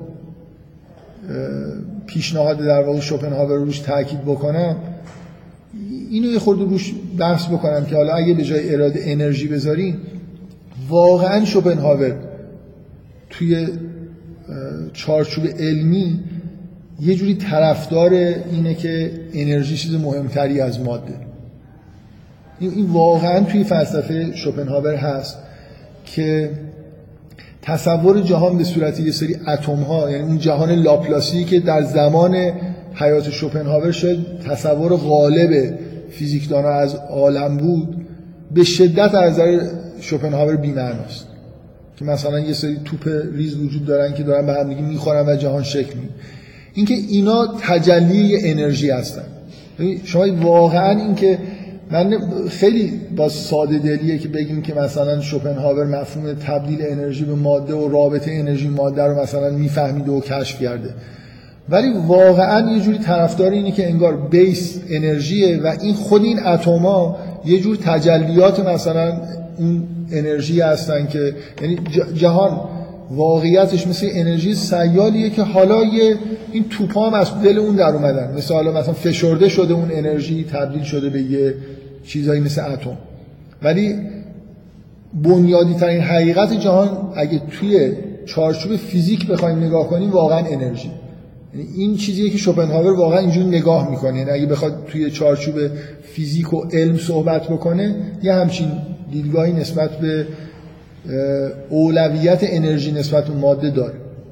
پیشنهاد در واقع شوپنهاور روش تاکید بکنم، اینو یه خورده روش بحث بکنم که حالا اگه به جای اراده انرژی بذاریم، واقعا شوپنهاور توی چارچوب علمی یه جوری طرفدار اینه که انرژی چیز مهمتری از ماده. این واقعا توی فلسفه شوپنهاور هست که تصور جهان به صورت یه سری اتم ها، یعنی اون جهان لاپلاسی که در زمان حیات شوپنهاور شاید تصور غالب فیزیکدانا از عالم بود، به شدت از نظر شوپنهاور بی‌معناست. که مثلا یه سری توپ ریز وجود دارن که دارن به هم دیگه میخورن و جهان شکل میگیره. اینکه اینا تجلی انرژی هستن. شما واقعا اینکه من خیلی با ساده دلیه که بگیم که مثلا شوپنهاور مفهوم تبدیل انرژی به ماده و رابطه انرژی ماده رو مثلا میفهمیده و کشف کرده، ولی واقعا یه جوری طرفدار اینه که انگار بیس انرژیه و این خود این اتما یه جور تجلیات مثلا اون انرژی هستن که یعنی جهان واقعیتش مثل انرژی سیالیه که حالا یه این توپا هم از دل اون در اومدن، مثل حالا مثلا فشرده شده اون انرژی تبدیل شده به یه چیزایی مثل اتم. ولی بنیادی ترین حقیقت جهان اگه توی چارچوب فیزیک بخوایم نگاه کنیم واقعا انرژی. یعنی این چیزیه که شوپنهاور واقعا اینجوری نگاه میکنه، یعنی اگه بخواد توی چارچوب فیزیک و علم صحبت بکنه یه همچین دیدگاهی نسبت به اولویت انرژی نسبت به ماده داره.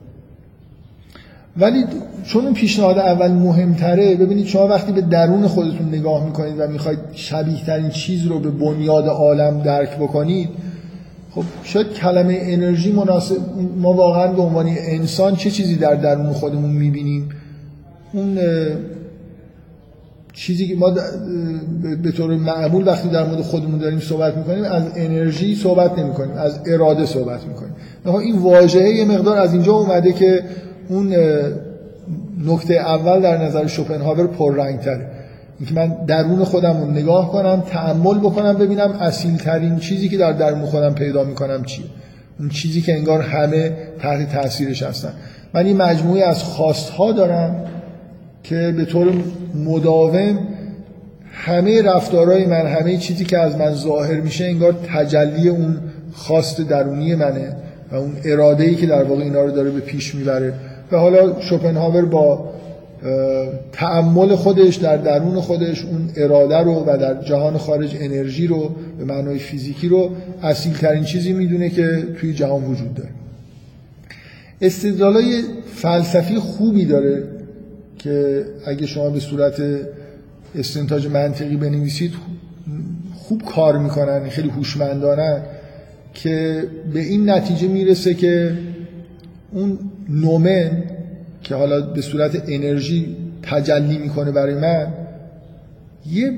ولی چون اون پیشنهاد اول مهمتره، ببینید شما وقتی به درون خودتون نگاه میکنید و میخواید شبیه ترین چیز رو به بنیاد عالم درک بکنید، خب شاید کلمه انرژی مناسب، ما واقعا به عنوان انسان چه چیزی در درون خودمون میبینیم؟ اون چیزی که ما به طور معمول وقتی در مورد خودمون داریم صحبت میکنیم از انرژی صحبت نمیکنیم، از اراده صحبت میکنیم. این واژه یه مقدار از اینجا اومده که اون نکته اول در نظر شوپنهاور پررنگ‌تره، اینکه من درون خودم رو نگاه کنم، تأمل بکنم، ببینم اصیل ترین چیزی که در درون خودم پیدا میکنم چیه. اون چیزی که انگار همه تحت تاثیرش هستن. من این مجموعه از خواست‌ها دارم که به طور مداوم همه رفتارهای من، همه چیزی که از من ظاهر میشه انگار تجلی اون خواست درونی منه و اون اراده‌ای که در واقع اینا رو داره به پیش میبره. و حالا شوپنهاور با تأمل خودش در درون خودش اون اراده رو و در جهان خارج انرژی رو به معنای فیزیکی رو اصیل ترین چیزی میدونه که توی جهان وجود داره. استدلالای فلسفی خوبی داره که اگه شما به صورت استنتاج منطقی بنویسید خوب کار میکنن، خیلی هوشمندانه، که به این نتیجه میرسه که اون نومن که حالا به صورت انرژی تجلی میکنه برای من یه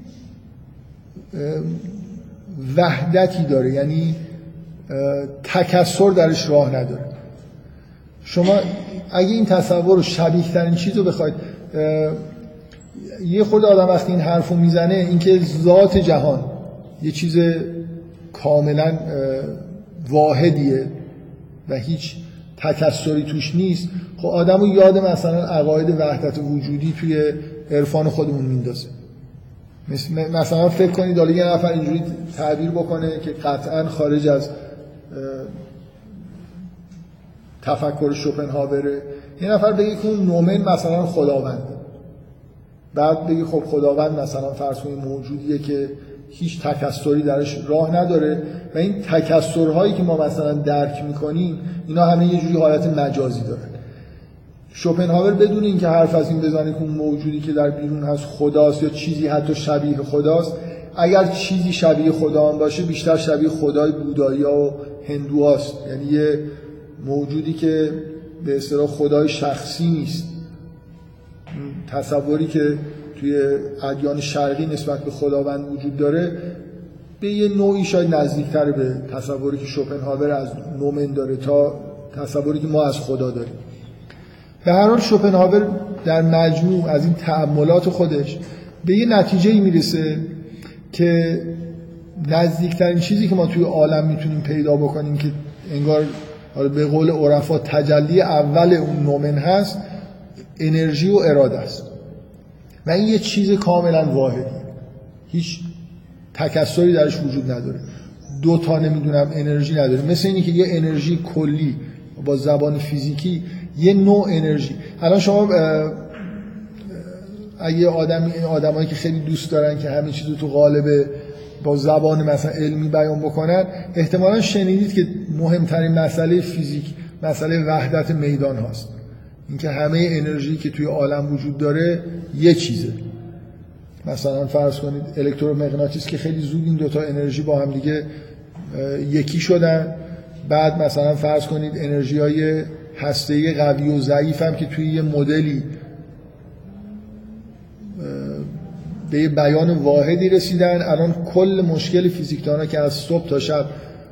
وحدتی داره، یعنی تکثر درش راه نداره. شما اگه این تصور رو شبیه ترین چیز رو بخواید، یه خود آدم وقتی این حرف رو میزنه اینکه ذات جهان یه چیز کاملا واحدیه و هیچ تکثری توش نیست، خب آدم رو یاد مثلا عقاید وحدت وجودی توی عرفان خودمون میندازه. مثلا فکر کنید حالا یه نفر اینجوری تعبیر بکنه که قطعا خارج از تفکر شوپنهاوره، یه نفر بگه که اون نومن مثلا خداونده، بعد بگه خب خداوند مثلا فرض کنید موجودیه که هیچ تکثری درش راه نداره و این تکثرهایی که ما مثلا درک میکنیم اینا همه یه جوری حالت مجازی دارن. شوپنهاور بدون اینکه حرف از این بزنه که اون موجودی که در بیرون هست خداست یا چیزی حتی شبیه خداست، اگر چیزی شبیه خدا هم باشه بیشتر شبیه خدای بودایی و هندوهاست، یعنی یه موجودی که به اصطلاح خدای شخصی نیست. تصوری که توی ادیان شرقی نسبت به خداوند وجود داره به یه نوعی شاید نزدیکتر به تصوری که شوپنهاور از نومن داره تا تصوری که ما از خدا داریم. به هر حال شوپنهاور در مجموع از این تأملات خودش به یه نتیجه‌ای میرسه که نزدیکترین چیزی که ما توی عالم میتونیم پیدا بکنیم که انگار به قول عرفا تجلی اول اون نومن هست، انرژی و اراده است و این یه چیز کاملا واحدی، هیچ تکثری درش وجود نداره، دو تا نمیدونم انرژی نداره. مثل اینی که یه انرژی کلی با زبان فیزیکی یه نوع انرژی. الان شما اگه آدمی آدمایی که خیلی دوست دارن که همه چیزو تو قالب با زبان مثلا علمی بیان بکنن، احتمالاً شنیدید که مهمترین مسئله فیزیک مسئله وحدت میدان هاست، اینکه همه انرژی که توی عالم وجود داره یه چیزه. مثلا فرض کنید الکترومغناطیس که خیلی زود این دوتا انرژی با هم دیگه یکی شدن، بعد مثلا فرض کنید انرژی های هسته‌ای قوی و ضعیف هم که توی یه مدلی به یه بیان واحدی رسیدن. الان کل مشکل فیزیکدانا که از صبح تا شب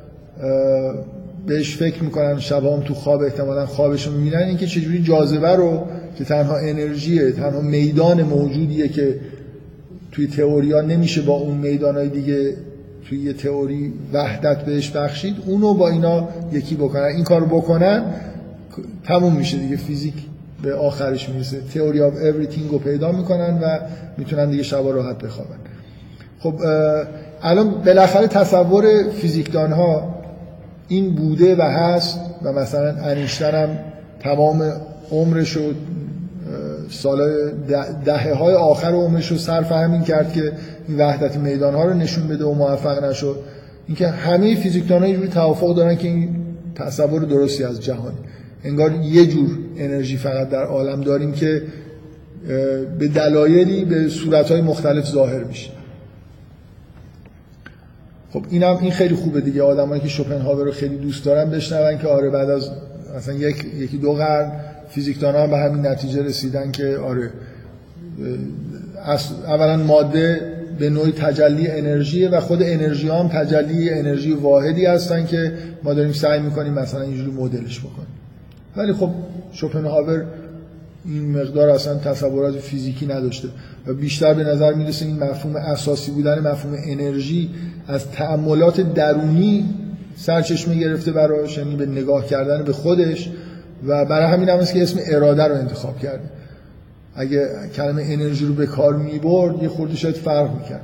بهش فکر میکنن، شب هم تو خواب احتمالاً خوابشون میبینن، این که چجوری جاذبه رو که تنها انرژیه، تنها میدان موجودیه که توی تئوریا نمیشه با اون میدانهای دیگه توی یه تئوری وحدت بهش بخشید، اونو با اینا یکی بکنن. این کارو بکنن تموم میشه دیگه، فیزیک به آخرش میرسه، تئوری آف اوریثینگ رو پیدا میکنن و میتونن دیگه شبا راحت بخوابن. خب الان بالاخره تصور فیزیکدان ها این بوده و هست و مثلا انیشتین هم تمام عمرش رو سالهای دهه های آخر عمرش رو صرف همین کرد که این وحدت میدان ها رو نشون بده و موفق نشد. اینکه همه فیزیکدان ها یه جوری توافق دارن که این تصور درستی از جهان، انگار یه جور انرژی فقط در عالم داریم که به دلایلی به صورتهای مختلف ظاهر میشه. خب اینم این خیلی خوبه دیگه، آدمایی که شوپنهاور رو خیلی دوست دارن بشنون که آره بعد از مثلا یک یکی دو قرن فیزیکدان‌ها هم به همین نتیجه رسیدن که آره اولا ماده به نوعی تجلی انرژیه و خود انرژی هم تجلی انرژی واحدی هستن که ما داریم سعی میکنیم مثلا اینجوری مدلش بکنیم. ولی خب شوپنهاور این مقدار اصلا تصورات فیزیکی نداشته و بیشتر به نظر میرسه این مفهوم اساسی بودن مفهوم انرژی از تأملات درونی سرچشمه گرفته براش، یعنی به نگاه کردن به خودش، و برای همین هم است که اسم اراده رو انتخاب کرده. اگه کلمه انرژی رو به کار میبرد یه خورده شاید فرق میکرد،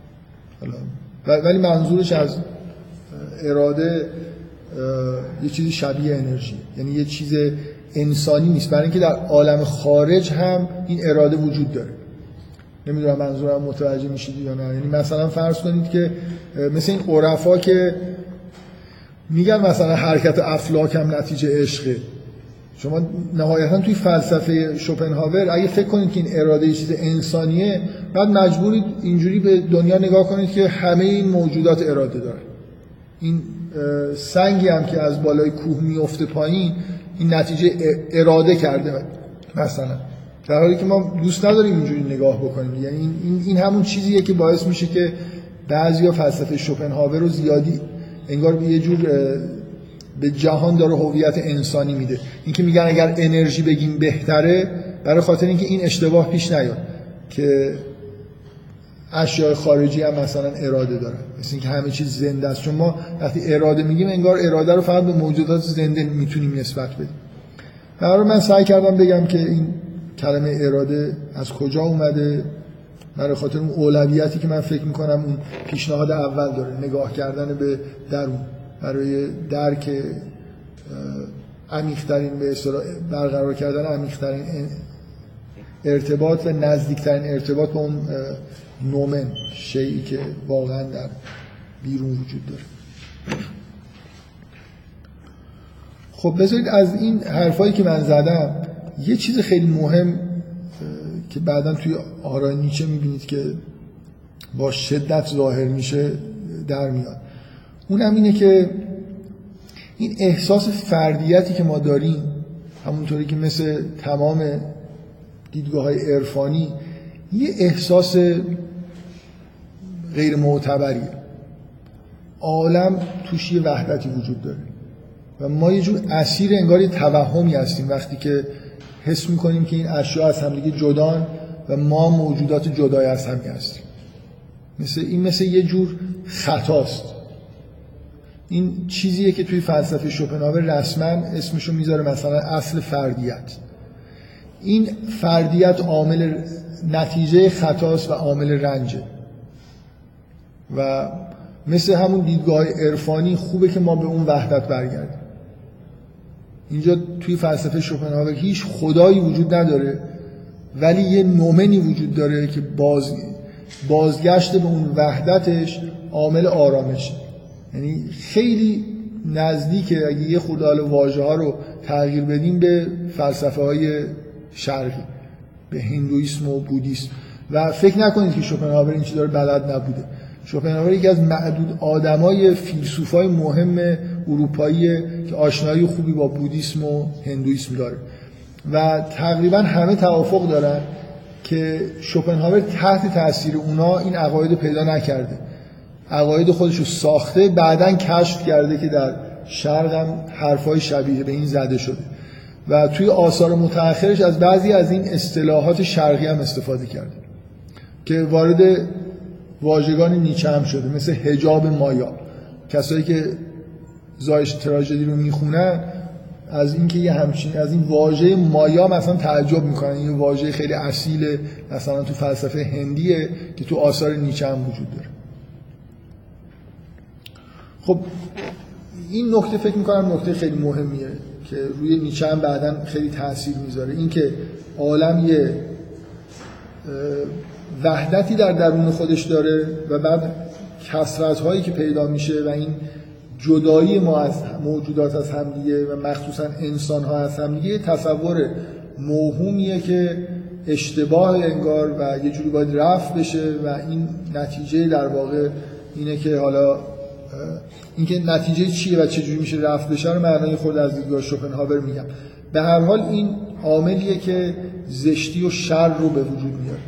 ولی منظورش از اراده یه چیزی شبیه انرژی، یعنی یه چیز انسانی نیست، برای اینکه در عالم خارج هم این اراده وجود داره. نمیدونم منظورم متوجه میشید یا نه. یعنی مثلا فرض کنید که مثل این عرفا که میگن مثلا حرکت افلاک هم نتیجه عشقه. شما نهایتا توی فلسفه شوپنهاور اگه فکر کنید که این اراده یه چیز انسانیه، بعد مجبورید اینجوری به دنیا نگاه کنید که همه این موجودات اراده دارن. این سنگی هم که از بالای کوه میفته پایین، این نتیجه اراده کرده مثلا، در حالی که ما دوست نداریم اینجوری نگاه بکنیم. یعنی این این همون چیزیه که باعث میشه که بعضیا فلسفه شوپنهاور رو زیادی انگار به یه جور به جهان داره هویت انسانی میده. اینکه میگن اگر انرژی بگیم بهتره، برای خاطر اینکه این اشتباه پیش نیاد که اشیاء خارجی هم مثلا اراده دارن، مثل اینکه همه چیز زنده است. چون ما وقتی اراده میگیم انگار اراده رو فقط به موجودات زنده میتونیم نسبت بدیم. برای من سعی کردم بگم که این کلمه اراده از کجا اومده، برای خاطر اون اولویتی که من فکر میکنم اون پیشنهاد اول داره، نگاه کردن به درون برای درک عمیق‌ترین، به اصطلاح برقرار کردن عمیق‌ترین ارتباط و نزدیکترین ارتباط با اون نومن، شیئی که واقعا در بیرون وجود داره. خب بذارید از این حرفایی که من زدم یه چیز خیلی مهم که بعداً توی آرای نیچه میبینید که با شدت ظاهر میشه در میاد. اونم اینه که این احساس فردیتی که ما داریم، همونطوری که مثل تمام دیدگاه‌های عرفانی یه احساس غیر معتبریه. عالم توش یه وحدتی وجود داره و ما یه جور اسیر انگار یه توهمی هستیم وقتی که حس میکنیم که این اشیاء از همدیگه جدان و ما موجودات جدای از هم هستیم. مثل این مثل یه جور خطاست. این چیزیه که توی فلسفه شوپنهاور رسما اسمشو میذاره مثلا اصل فردیت. این فردیت عامل نتیجه خطاست و عامل رنجه و مثل همون دیدگاه عرفانی خوبه که ما به اون وحدت برگردیم. اینجا توی فلسفه شوپنهاور هیچ خدایی وجود نداره، ولی یه نومنی وجود داره که باز بازگشت به اون وحدتش عامل آرامشه. یعنی خیلی نزدیکه اگه یه خورده واژه ها رو تغییر بدیم به فلسفه های شرقی، به هندویسم و بودیسم. و فکر نکنید که شوپنهاور این چیزا رو بلد نبوده. شوپنهاور یکی از معدود آدمای فیلسوفای مهم اروپاییه که آشنایی خوبی با بودیسم و هندویسم داره و تقریبا همه توافق دارن که شوپنهاور تحت تاثیر اونا این عقاید پیدا نکرده، عقاید خودش رو ساخته، بعداً کشف کرده که در شرق هم حرفای شبیه به این زده شده و توی آثار متأخرش از بعضی از این اصطلاحات شرقی هم استفاده کرده که وارد واژگان نیچه هم شده، مثل حجاب مایا. کسایی که زایش تراژدی رو میخونن از اینکه یه همچین از این واژه مایا مثلا تعجب میکنن. این واژه خیلی اصیل مثلا تو فلسفه هندیه که تو آثار نیچه هم وجود داره. خب این نکته فکر میکنم نکته خیلی مهمیه که روی نیچه هم بعداً خیلی تاثیر میذاره، این که عالم یه وحدتی در درون خودش داره و بعد کثرت هایی که پیدا میشه و این جدایی ما از موجودات از همدیگه و مخصوصا انسان ها از همدیگه تصور موهومیه که اشتباه انگار و یه جوری باید رفع بشه و این نتیجه در واقع اینه که حالا اینکه نتیجه چیه و چجوری میشه رفع بشه رو معنای خود از دیدگاه شوپنهاور میگم. به هر حال این عاملیه که زشتی و شر رو به وجود میاره.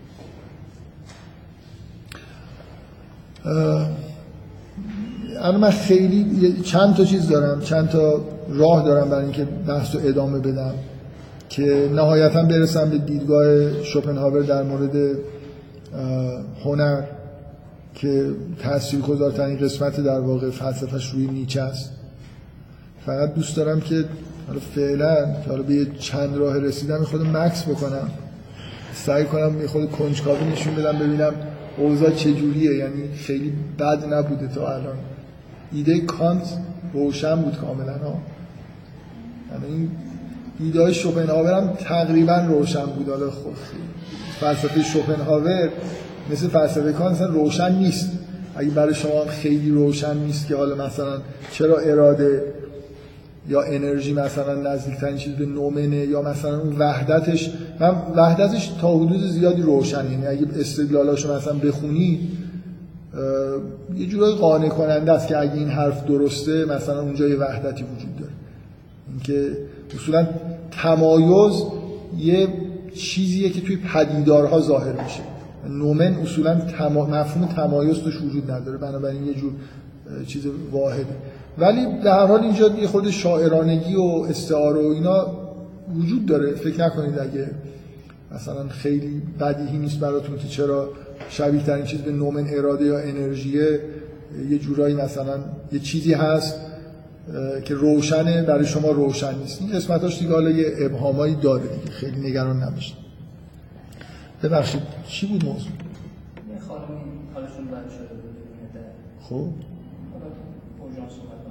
اما من خیلی چند تا چیز دارم، چند تا راه دارم برای اینکه بحث رو ادامه بدم که نهایتاً برسم به دیدگاه شوپنهاور در مورد هنر که تاثیرگذارترین قسمت در واقع فلسفه‌اش روی نیچه است. فقط دوست دارم که حالا فعلا که حالا به یه چند راه رسیدم خود مکس بکنم، سعی کنم یه خود کنجکاوی نشون بدم ببینم اوضاع چجوریه، یعنی خیلی بد نبوده تا الان. ایده کانت روشن بود کاملا ها، یعنی این ایده های شوپنهاور هم تقریبا روشن بود. حالا خب فلسفه شوپنهاور مثل فلسفه کانت روشن نیست. اگه برای شما خیلی روشن نیست که حالا مثلا چرا اراده یا انرژی مثلا نزدیکترین چیز به نومنه، یا مثلا اون وحدتش، من وحدتش تا حدود زیادی روشنه، یعنی اگه استدلالاشو مثلا بخونید یه جورای قانع کننده است که اگه این حرف درسته مثلا اونجا یه وحدتی وجود داره. اینکه اصولا تمایز یه چیزیه که توی پدیدارها ظاهر میشه. نومن اصولا تما... مفهوم تمایز توش وجود نداره، بنابراین یه جور چیز واحده. ولی در هر حال اینجا یه خود شاعرانگی و استعاره و اینا وجود داره. فکر نکنید اگه مثلا خیلی بدیهی نیست براتون که چرا شبیه ترین چیز به نومن اراده یا انرژیه، یه جورایی مثلا یه چیزی هست که روشنه برای شما روشن نیست. این قسمتاش دیگه حالا یه ابهامایی داره دیگه، خیلی نگران نباشید. ببخشید چی بود موضوع؟ یه خانمی حالشون بد شده بود. خب اورژانس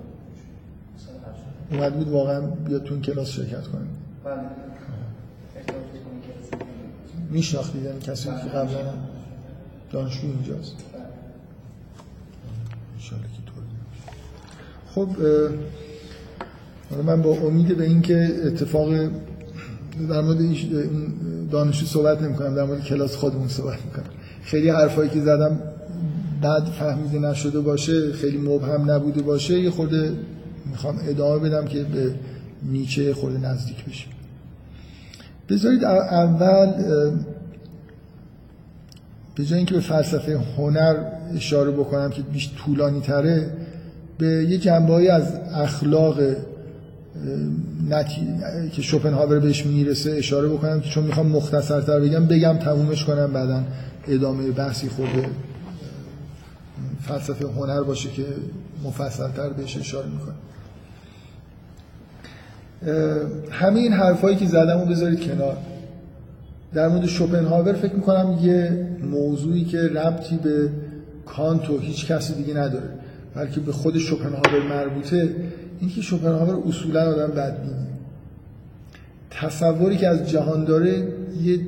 اومد اومد بود واقعا بیاد تو این کلاس شرکت کنیم. بله. میشناختید یعنی کسی که قبلا دانشجو اینجاست؟ بله. انشالله که طور نمیشه. خب من با امید به این که اتفاق در مورد این دانشجو صحبت نمی کنم، در مورد کلاس خودمون صحبت می کنم. خیلی حرفایی که زدم بعد فهمیده نشده باشه، خیلی مبهم نبوده باشه، یه خورده میخوام ادامه بدم که به نیچه خورده نزدیک بشیم. بذارید اول به جای اینکه به فلسفه هنر اشاره بکنم که بیش طولانی تره، به یه جنبه‌ای از اخلاق نتی... که شوپنهاور بهش میرسه اشاره بکنم که چون میخوام مختصرتر بگم بگم تمومش کنم، بعداً ادامه بحثی خورده فلسفه هنر باشه که مفصلتر بهش اشاره میکنم. همه این حرفایی که زدم رو بذارید کنار. در مورد شوپنهاور فکر میکنم یه موضوعی که ربطی به کانت و هیچ کسی دیگه نداره بلکه به خود شوپنهاور مربوطه، این که شوپنهاور اصولا آدم بدبینه. تصوری که از جهان داره یه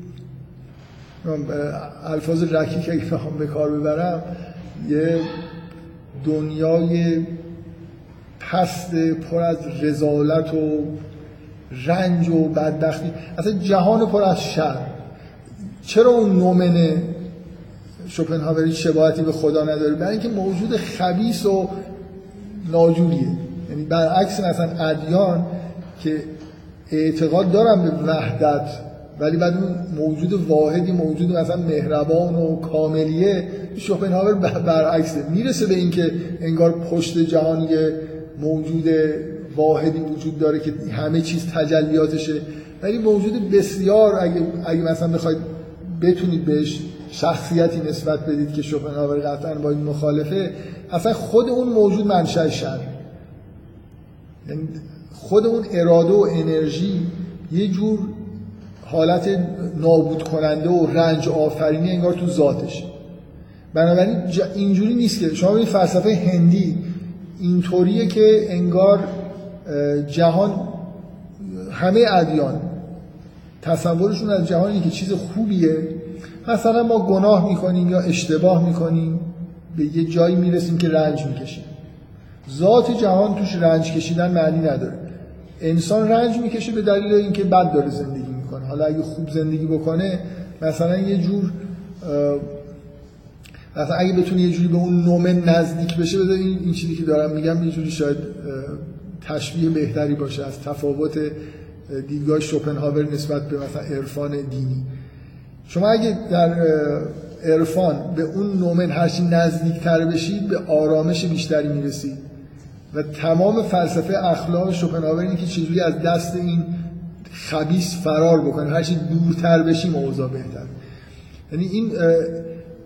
الفاظ رکیک اگه بخوام به کار ببرم، یه دنیای پست پر از رذالت و رنج و بدبختی، اصلا جهان پر از شر. چرا اون نومن شوپنهاوری شباهتی به خدا نداره؟ برای اینکه موجود خبیث و ناجوریه. یعنی برعکس مثلا ادیان که اعتقاد دارن به وحدت ولی بعد اون موجود واحدی، موجود مثلا مهربان و کاملیه، شوپنهاور برعکسه، میرسه به اینکه انگار پشت جهان یه موجود واحدی وجود داره که همه چیز تجلیاتشه، ولی موجود بسیار اگه اگه مثلا بخواید بتونید بهش شخصیتی نسبت بدید که شوپنهاور قطعا با این مخالفه، اصلا خود اون موجود منشأ شر، یعنی خود اون اراده و انرژی یه جور حالت نابود کننده و رنج آفرینی انگار تو ذاتش. بنابراین اینجوری نیست که شما ببینید فلسفه هندی اینطوریه که انگار جهان، همه ادیان تصورشون از جهان اینه که چیز خوبیه، مثلا ما گناه میکنیم یا اشتباه میکنیم به یه جایی میرسیم که رنج میکشیم. ذات جهان توش رنج کشیدن معنی نداره. انسان رنج میکشه به دلیل اینکه بد داره زندگی میکنه. حالا اگه خوب زندگی بکنه مثلا یه جور مثلا اگه بتونه یه جوری به اون نومن نزدیک بشه، بذار این, این چیزی که دارم میگم یه جوری شاید تشبیه بهتری باشه از تفاوت دیدگاه شوپنهاور نسبت به مثلا عرفان دینی. شما اگه در عرفان به اون نومن هرچی نزدیکتر بشید به آرامش بیشتری میرسید و تمام فلسفه اخلاق شوپنهاور اینه که چجوری از دست این خبیث فرار بکنیم، هرچی دورتر بشیم اوضاع بهتر. یعنی این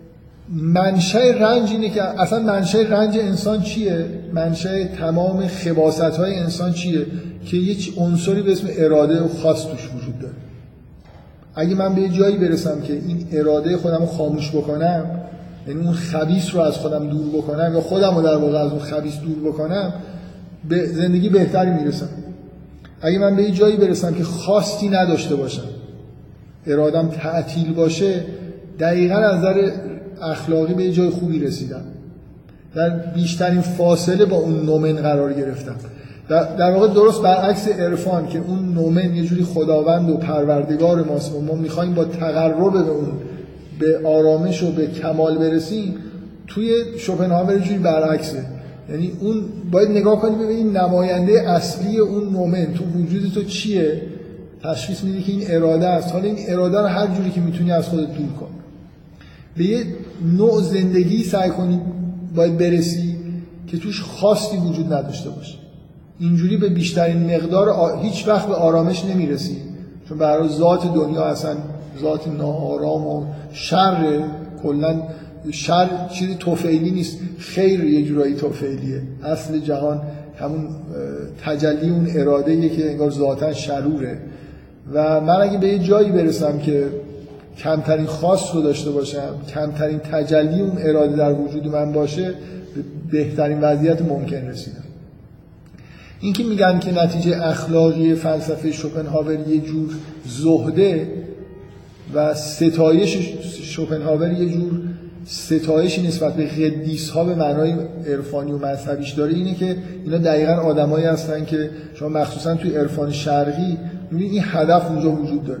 منشأ رنج اینه که اصلا منشأ رنج انسان چیه؟ منشأ تمام خباثت‌های انسان چیه؟ که یه عنصری به اسم اراده و خواست توش وجود داره. اگه من به یه جایی برسم که این اراده خودم رو خاموش بکنم، یعنی اون خبیث رو از خودم دور بکنم یا خودم رو در واقع از اون خبیث دور بکنم، به زندگی بهتری میرسم. اگه من به یه جایی برسم که خواستی نداشته باشم، ارادم تعطیل باشه، دقیقاً از نظر اخلاقی به یه جای خوبی رسیدم، در بیشترین فاصله با اون نومن قرار گرفتم. در, در واقع درست برعکس عرفان که اون نومن یه جوری خداوند و پروردگار ماست و ما میخوایم با تقرب به اون به آرامش و به کمال برسیم، توی شوپنهاور یه جوری برعکسه. یعنی اون باید نگاه کنی ببینید نماینده اصلی اون نومن تو وجود تو چیه، تشخیص میدی که این اراده است. حالا این اراده رو هر جوری که میتونی از خودت دور کن. به یه نوع زندگی سعی کنی باید برسی که توش خواستی وجود نداشته باشه. اینجوری به بیشترین مقدار آ... هیچ وقت به آرامش نمیرسی، چون برای ذات دنیا اصلا ذات ناآرام و شر، کلا شر چیزی توفیلی نیست، خیر یه جورایی توفیلیه. اصل جهان همون تجلی اون اراده‌ایه که انگار ذاتاً شروره. و من اگه به یه جایی برسم که کمترین خواست رو داشته باشم، کمترین تجلی اون اراده در وجود من باشه، به بهترین وضعیت ممکن رسیدم. این که میگن که نتیجه اخلاقی فلسفه شوپنهاور یه جور زهده و ستایش شوپنهاور یه جور ستایشی نسبت به قدیس ها به معنای عرفانی و مذهبیش داره، اینه که اینا دقیقاً آدمایی هستن که شما مخصوصا توی عرفان شرقی میبینید این هدف اونجا وجود داره،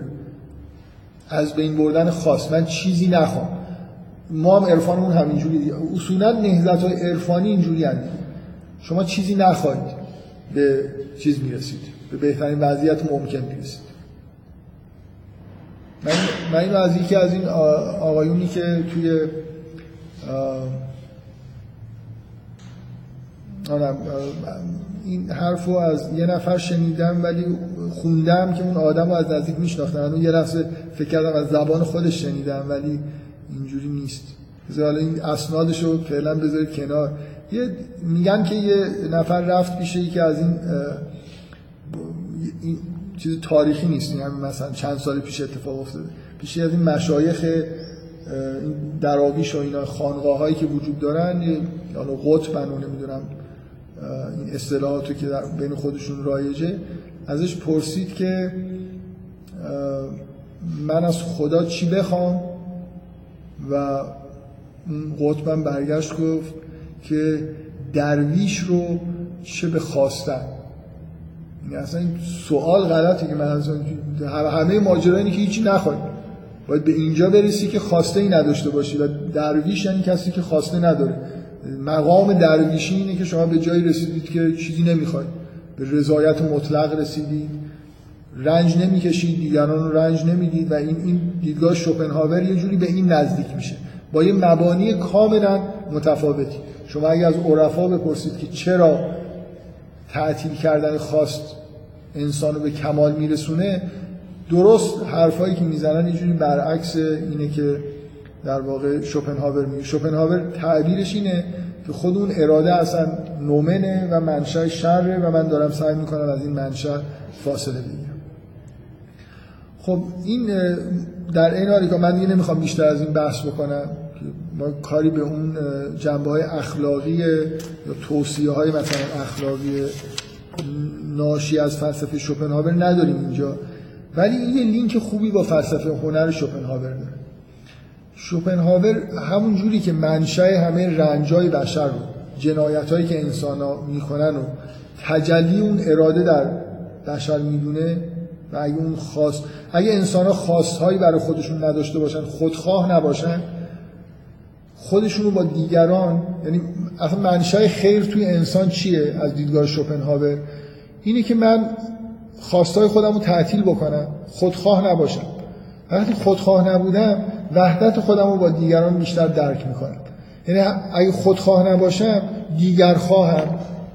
از بین بردن خواست. من چیزی نخوام. ما هم عرفانمون همینجوری دیگه. اصولا نهضت‌های عرفانی اینجوری هستند، شما چیزی نخواید به چیز میرسید، به بهترین وضعیت ممکن میرسید. من من اینو از یکی از این آقایونی که توی آنم این حرفو از یه نفر شنیدم ولی خوندم که اون آدمو از نزدیک میشناختم، اون یه لحظه فکر کردم از زبان خودش شنیدم ولی اینجوری نیست. حالا این اسنادشو فعلا بذارید کنار. یه میگن که یه نفر رفت پیش یکی از این این چیز تاریخی نیست، یعنی مثلا چند سال پیش اتفاق افتاده، پیش از این مشایخ این دراویش و اینا خانقاهایی که وجود دارن، حالا قطبن و نمیدونم این اصطلاحاتو که بین خودشون رایجه، ازش پرسید که من از خدا چی بخوام و اون قطبن برگشت گفت که درویش رو چه به خواستن. یعنی اصلا این سوال غلطه که من از همه ماجرا اینه که هیچی نخوای، باید به اینجا برسی که خواسته ای نداشته باشی و درویش یعنی کسی که خواسته نداره. مقام درویشی اینه که شما به جایی رسیدید که چیزی نمیخواید، به رضایت مطلق رسیدید، رنج نمیکشید، دیگران رو رنج نمیدید و این این دیدگاه شوپنهاور یه جوری به این نزدیک میشه با یه مبانی کاملا متفاوتی. شما اگه از عرفا بپرسید که چرا تعطیل کردن خواست انسان رو به کمال میرسونه، درست حرفایی که میزنن یه جوری برعکس اینه که در واقع شوپنهاور میگه. شوپنهاور تعبیرش اینه که خود اون اراده اصلا نومنه و منشأ شره و من دارم سعی میکنم از این منشأ فاصله بگیرم. خب این در این حالی که من دیگه نمیخوام بیشتر از این بحث بکنم، ما کاری به اون جنبه‌های اخلاقی یا توصیه‌های مثلا اخلاقی ناشی از فلسفه شوپنهاور نداریم اینجا، ولی این یه لینک خوبی با فلسفه هنر شوپنهاور داره. شوپنهاور همون جوری که منشأ همه رنج‌های بشر رو، جنایت‌هایی که انسان‌ها می‌کنن و تجلی اون اراده در بشر می‌دونه و اگه اون خواست، اگه انسان‌ها خواست‌هایی برای خودشون نداشته باشن، خودخواه نباشن، خودشون رو با دیگران، یعنی اصلا منشأ خیر توی انسان چیه از دیدگاه شوپنهاور؟ اینه که من خواستای خودم رو تعطیل بکنم، خودخواه نباشم. وقتی خودخواه نبودم، وحدت خودم رو با دیگران بیشتر درک میکنم. یعنی اگه خودخواه نباشم، دیگرخواهم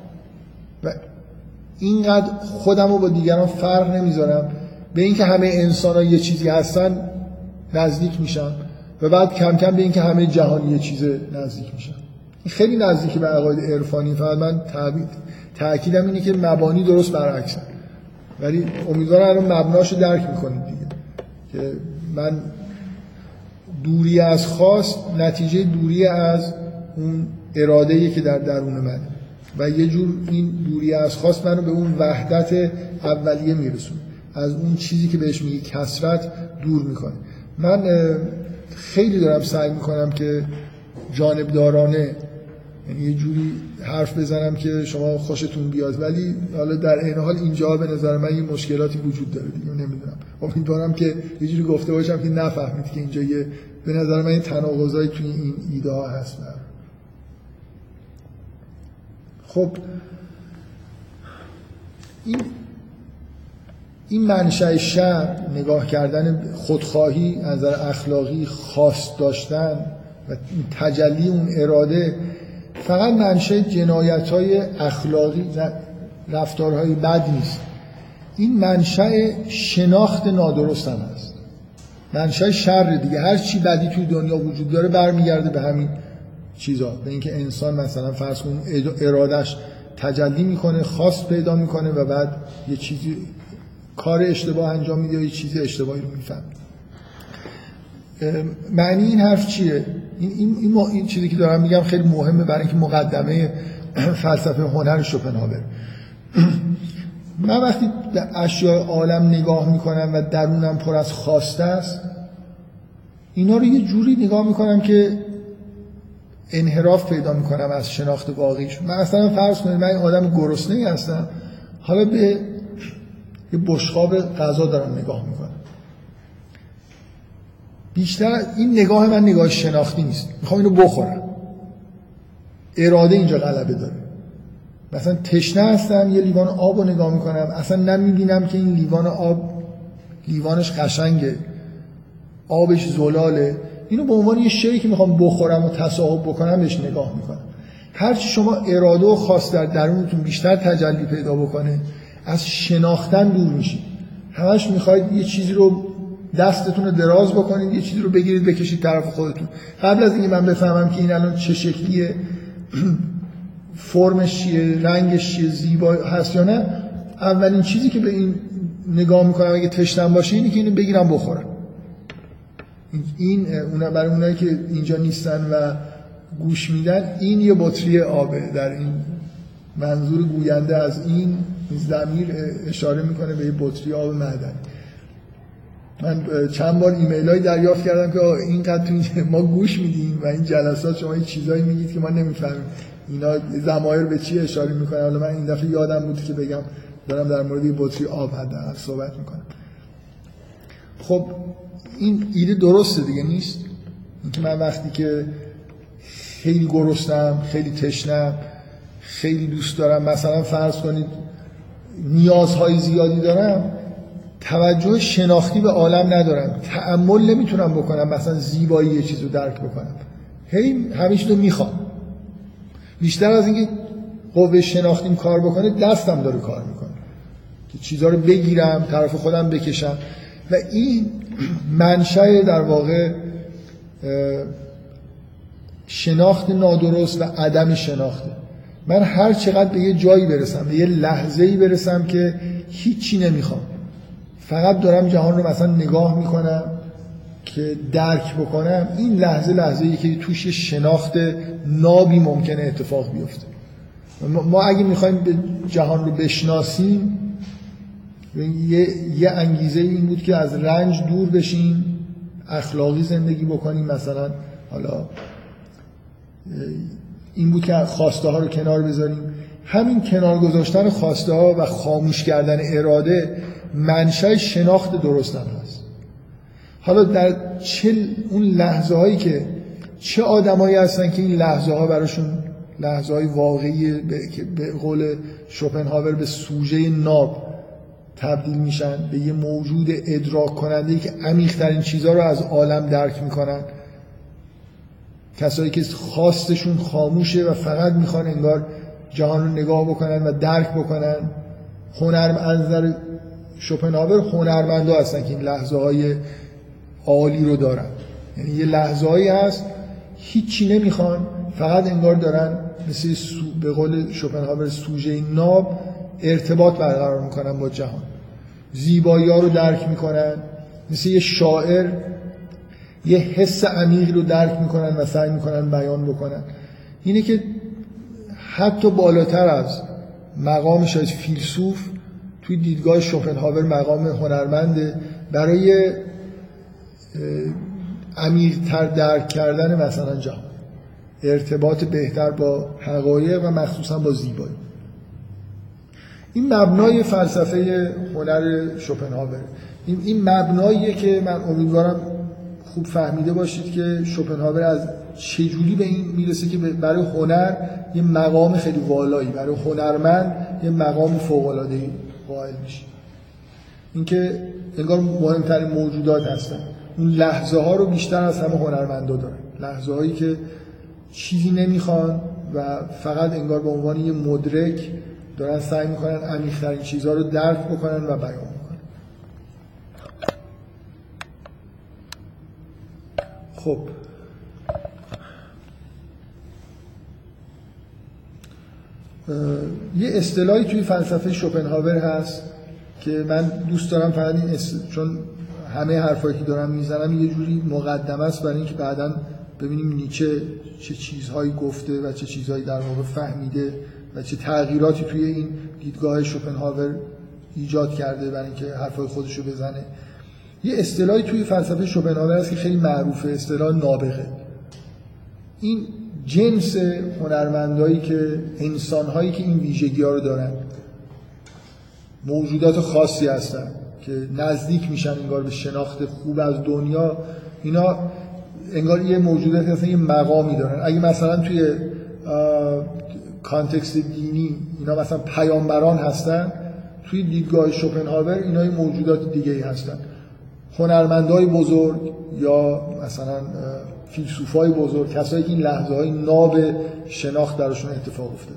و اینقدر خودم رو با دیگران فرق نمیذارم به اینکه همه انسان ها یه چیزی هستن نزدیک میشم و بعد کم کم به این که همه جهان یه چیز نزدیک میشن. خیلی نزدیکی به عقاید عرفانی، فقط من تأکیدم اینه که مبانی درست برعکسن، ولی امیدوارم الان مبناشو درک میکنید دیگه که من دوری از خواست نتیجه دوری از اون اراده‌ای که در درون منه و یه جور این دوری از خواست منو به اون وحدت اولیه میرسونه، از اون چیزی که بهش میگه کثرت دور میکنه. من خیلی دارم سعی میکنم که جانبدارانه، یعنی یه جوری حرف بزنم که شما خوشتون بیاد، ولی حالا در این حال اینجا به نظر من یه مشکلاتی وجود داره دیگه، نمیدونم، امیدوارم که یه جوری گفته باشم که نفهمید که اینجا یه به نظر من یه تناقضایی توی این ایده ها هست. خب این این منشأ شر، نگاه کردن خودخواهی از نظر اخلاقی، خواست داشتن و تجلی اون اراده، فقط منشأ جنایت‌های اخلاقی، رفتارهای بد نیست. این منشأ شناخت نادرست هم هست، منشأ شر دیگه. هر چی بدی توی دنیا وجود داره برمیگرده به همین چیزا، به اینکه انسان مثلا فرض کن ارادش تجلی میکنه، خواست پیدا میکنه و بعد یه چیزی کار اشتباه انجام میده یا یه چیزی اشتباهی رو میفهمه. معنی این حرف چیه؟ این این این, این چیزی که دارم میگم خیلی مهمه برای اینکه مقدمه فلسفه هنر شوپنهاور. من وقتی به اشیاء عالم نگاه میکنم و درونم پر از خواسته است، اینا رو یه جوری نگاه میکنم که انحراف پیدا میکنم از شناخت واقعیش. من اصلا فرض کنید من آدم گرسنه‌ای هستم، حالا به یه بشقاب غذا دارم نگاه میکنم. بیشتر این نگاه من نگاه شناختی نیست، میخوام اینو بخورم، اراده اینجا غلبه داره. مثلا تشنه هستم، یه لیوان آب رو نگاه میکنم، اصلا نمیبینم که این لیوان آب لیوانش قشنگه، آبش زلاله، اینو به عنوان یه شیئی که میخوام بخورم و تصاحب بکنم بهش نگاه میکنم. هرچی شما اراده و خواست در درونتون بیشتر تجلی پیدا بکنه، از شناختن دور میشید. همش میخواید یه چیزی رو دستتون رو دراز بکنید، یه چیزی رو بگیرید بکشید طرف خودتون. قبل از اینکه من بفهمم که این الان چه شکلیه، فرمش چیه، رنگش چیه، زیبا هست یا نه، اولین چیزی که به این نگاه میکنم اگه تشنم باشه اینه که اینو بگیرم بخورم. این اون برای اونایی که اینجا نیستن و گوش میدن، این یه بطری آبه. در این منظور گوینده از این ضمیر اشاره میکنه به یه بطری آب معدنی. من چند بار ایمیلای دریافت کردم که اینقدر تو ما گوش میدیم و این جلسات شما یه چیزایی میگید که ما نمیفهمیم اینا ضمایر به چی اشاره میکنه. حالا من این دفعه یادم بود که بگم دارم در مورد یه بطری آب حداقل صحبت میکنم. خب این ایده درسته دیگه، نیست اینکه من وقتی که خیلی گرسنم، خیلی تشنم، خیلی دوست دارم، مثلا فرض کنید نیازهای زیادی دارم، توجه شناختی به عالم ندارم، تأمل نمیتونم بکنم، مثلا زیبایی یه چیز رو درک بکنم، هی همیشه رو میخوام. بیشتر از اینکه قوه شناختیم کار بکنه، دستم داره کار میکنه که چیزها رو بگیرم طرف خودم بکشم. و این منشأ در واقع شناخت نادرست و عدم شناخته. من هر چقدر به یه جایی برسم، به یه لحظه‌ای برسم که هیچی نمیخوام، فقط دارم جهان رو مثلا نگاه میکنم که درک بکنم، این لحظه لحظه‌ای که توش شناخت نابی ممکنه اتفاق بیفته. ما اگه میخوایم به جهان رو بشناسیم، یه, یه انگیزه این بود که از رنج دور بشیم، اخلاقی زندگی بکنیم. مثلا حالا این بود که خواسته ها رو کنار بذاریم. همین کنار گذاشتن خواسته ها و خاموش کردن اراده منشأ شناخت درست هم هست. حالا در چه اون لحظه هایی که چه آدمایی هستن که این لحظه ها براشون لحظه های واقعی که به قول شوپنهاور به سوژه ناب تبدیل میشن، به یه موجود ادراک کننده‌ای که عمیق‌ترین چیزها رو از عالم درک میکنن. کسایی که خواستشون خاموشه و فقط میخوان انگار جهان رو نگاه بکنن و درک بکنن. هنر از نظر شوپنهاور هنرمندا هستن که این لحظه های عالی رو دارن. یعنی یه لحظه‌ای هست هیچی نمیخوان، فقط انگار دارن مثل سو به قول شوپنهاور سوژه ناب ارتباط برقرار میکنن با جهان، زیبایی‌ها رو درک میکنن، مثل یه شاعر یه حس عمیقی رو درک میکنن و سعی میکنن بیان بکنن. اینه که حتی بالاتر از مقام شاید فیلسوف توی دیدگاه شوپنهاور مقام هنرمنده برای عمیق‌تر درک کردن مثلا جهان، ارتباط بهتر با حقایق و مخصوصا با زیبایی. این مبنای فلسفه هنر شوپنهاور. این این مبناییه که من امیدوارم خوب فهمیده باشید که شوپنهاور از چجوری به این میرسه که برای هنر یه مقام خیلی والایی، برای هنرمند یه مقام فوق‌العاده‌ای قائل میشه. اینکه انگار مهمترین موجودات هستن، اون لحظه ها رو بیشتر از همه هنرمندا دارن، لحظه هایی که چیزی نمیخوان و فقط انگار به عنوان یه مدرک دارن سعی میکنن عمیق‌ترین چیزها رو درک بکنن و بیان بکنن. خب یه اصطلاحی توی فلسفه شوپنهاور هست که من دوست دارم فقط این است... چون همه حرفایی که دارم میزنم یه جوری مقدمه است برای اینکه بعداً ببینیم نیچه چه چیزهایی گفته و چه چیزهایی در واقع فهمیده و چه تغییراتی توی این دیدگاه شوپنهاور ایجاد کرده برای اینکه حرفای خودش رو بزنه. یه اصطلاحی توی فلسفه شوپنهاور هست که خیلی معروفه، اصطلاح نابغه. این جنس هنرمندایی که انسان‌هایی که این ویژگی‌ها رو دارن، موجودات خاصی هستن که نزدیک میشن انگار به شناخت خوب از دنیا، اینا انگار یه موجودات هستن یه مقامی دارن. اگه مثلا توی کانتکست دینی اینا مثلا پیامبران هستن، توی دیدگاه شوپنهاور اینا یه موجودات دیگه‌ای هستن، هنرمندای بزرگ یا مثلا فیلسوفای بزرگ، کسایی که این لحظه‌های ناب شناخت درشون اتفاق افتاده.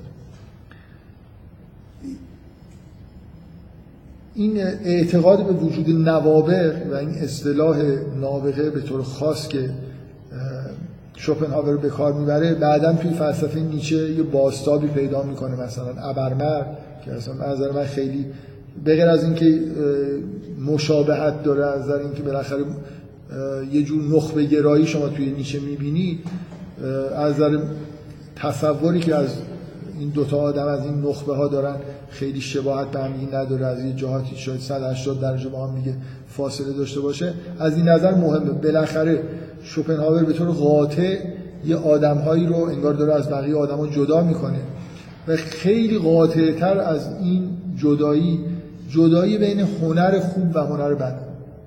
این اعتقاد به وجود نوابغ و این اصطلاح نابغه به طور خاص که شوپنهاور به کار میبره بعداً توی فلسفه نیچه یه بازتابی پیدا میکنه، مثلا ابرمر که اصلا از نظر من خیلی به غیر از اینکه مشابهت داره، از نظر اینکه بالاخره یه جور نخبه گرایی شما توی نیچه میبینید، از نظر تصوری که از این دوتا آدم از این نخبه ها دارن خیلی شباهت به هم نداره، از یه جهاتی شاید صد و هشتاد درجه با هم دیگه فاصله داشته باشه. از این نظر مهمه. بالاخره شوپنهاور به طور قاطع یه آدم‌هایی رو انگار داره از بقیه آدم‌ها جدا میکنه و خیلی قاطع‌تر از این جدایی جدایی بین هنر خوب و هنر بد.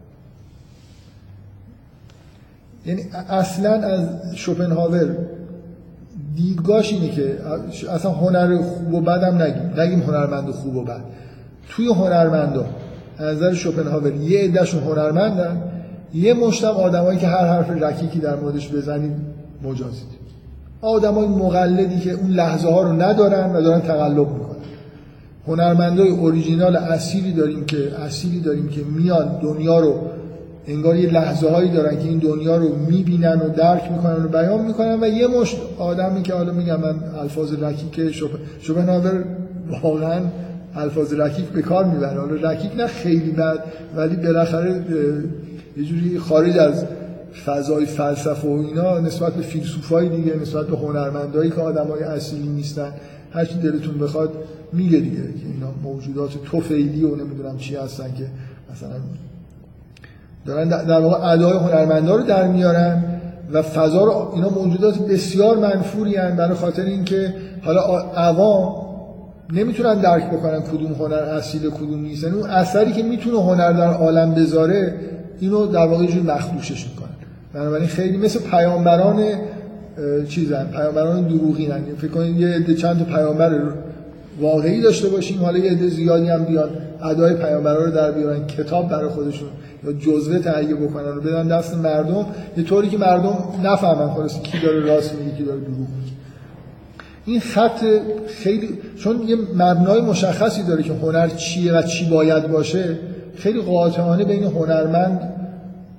یعنی اصلا از شوپنهاور دیدگاهش اینه که اصلا هنر خوب و بد هم نگیم نگیم هنرمند خوب و بد. توی هنرمندا از نظر شوپنهاور یه عده‌شون هنرمندن، یه مشتم آدمایی که هر حرف رکیکی در موردش بزنید مجازید، آدمای مقلدی که اون لحظه ها رو ندارن و دارن تقلب میکنن. هنرمندای اوریجینال اصیلی داریم که اصیلی داریم که میان دنیا رو انگار یه لحظه هایی دارن که این دنیا رو میبینن و درک میکنن و بیان میکنن، و یه مشت آدمی که حالا میگم من الفاظ رکیک شوپنهاور واقعا الفاظ رکیک به کار میبره، حالا رکیک نه خیلی بد ولی بالاخره یه جوری خارج از فضای فلسفه و اینا نسبت به فیلسوفای دیگه، نسبت به هنرمندایی که آدمای اصیلی نیستن، هر چی دلتون بخواد میگه دیگه که اینا موجودات طفیلی و نمیدونم چی هستن که مثلا دارن در واقع ادای هنرمندا رو در میارن و فضا رو، اینا موجودات بسیار منفوری ان برای خاطر اینکه حالا عوام نمیتونن درک بکنن کدوم هنر اصیل کدوم نیست. یعنی اون اثری که میتونه هنر در عالم بذاره اینو در واقع یه جور مخدوشش میکنن. بنابراین خیلی مثل پیامبران چیزن، پیامبران دروغینن. فکر کنید یه عده چند تا پیامبر واقعی داشته باشیم، حالا یه عده زیادی هم بیان ادای پیامبرا رو در بیارن، کتاب برای خودشون یا جزوه تهیه بکنن و بدن دست مردم، یه طوری که مردم نفهمن خلاص کی داره راست میگه کی داره دروغ میگه. این خط خیلی، چون یه مبنای مشخصی داره که هنر چیه و چی باید باشه، خیلی قاطعانه بین هنرمند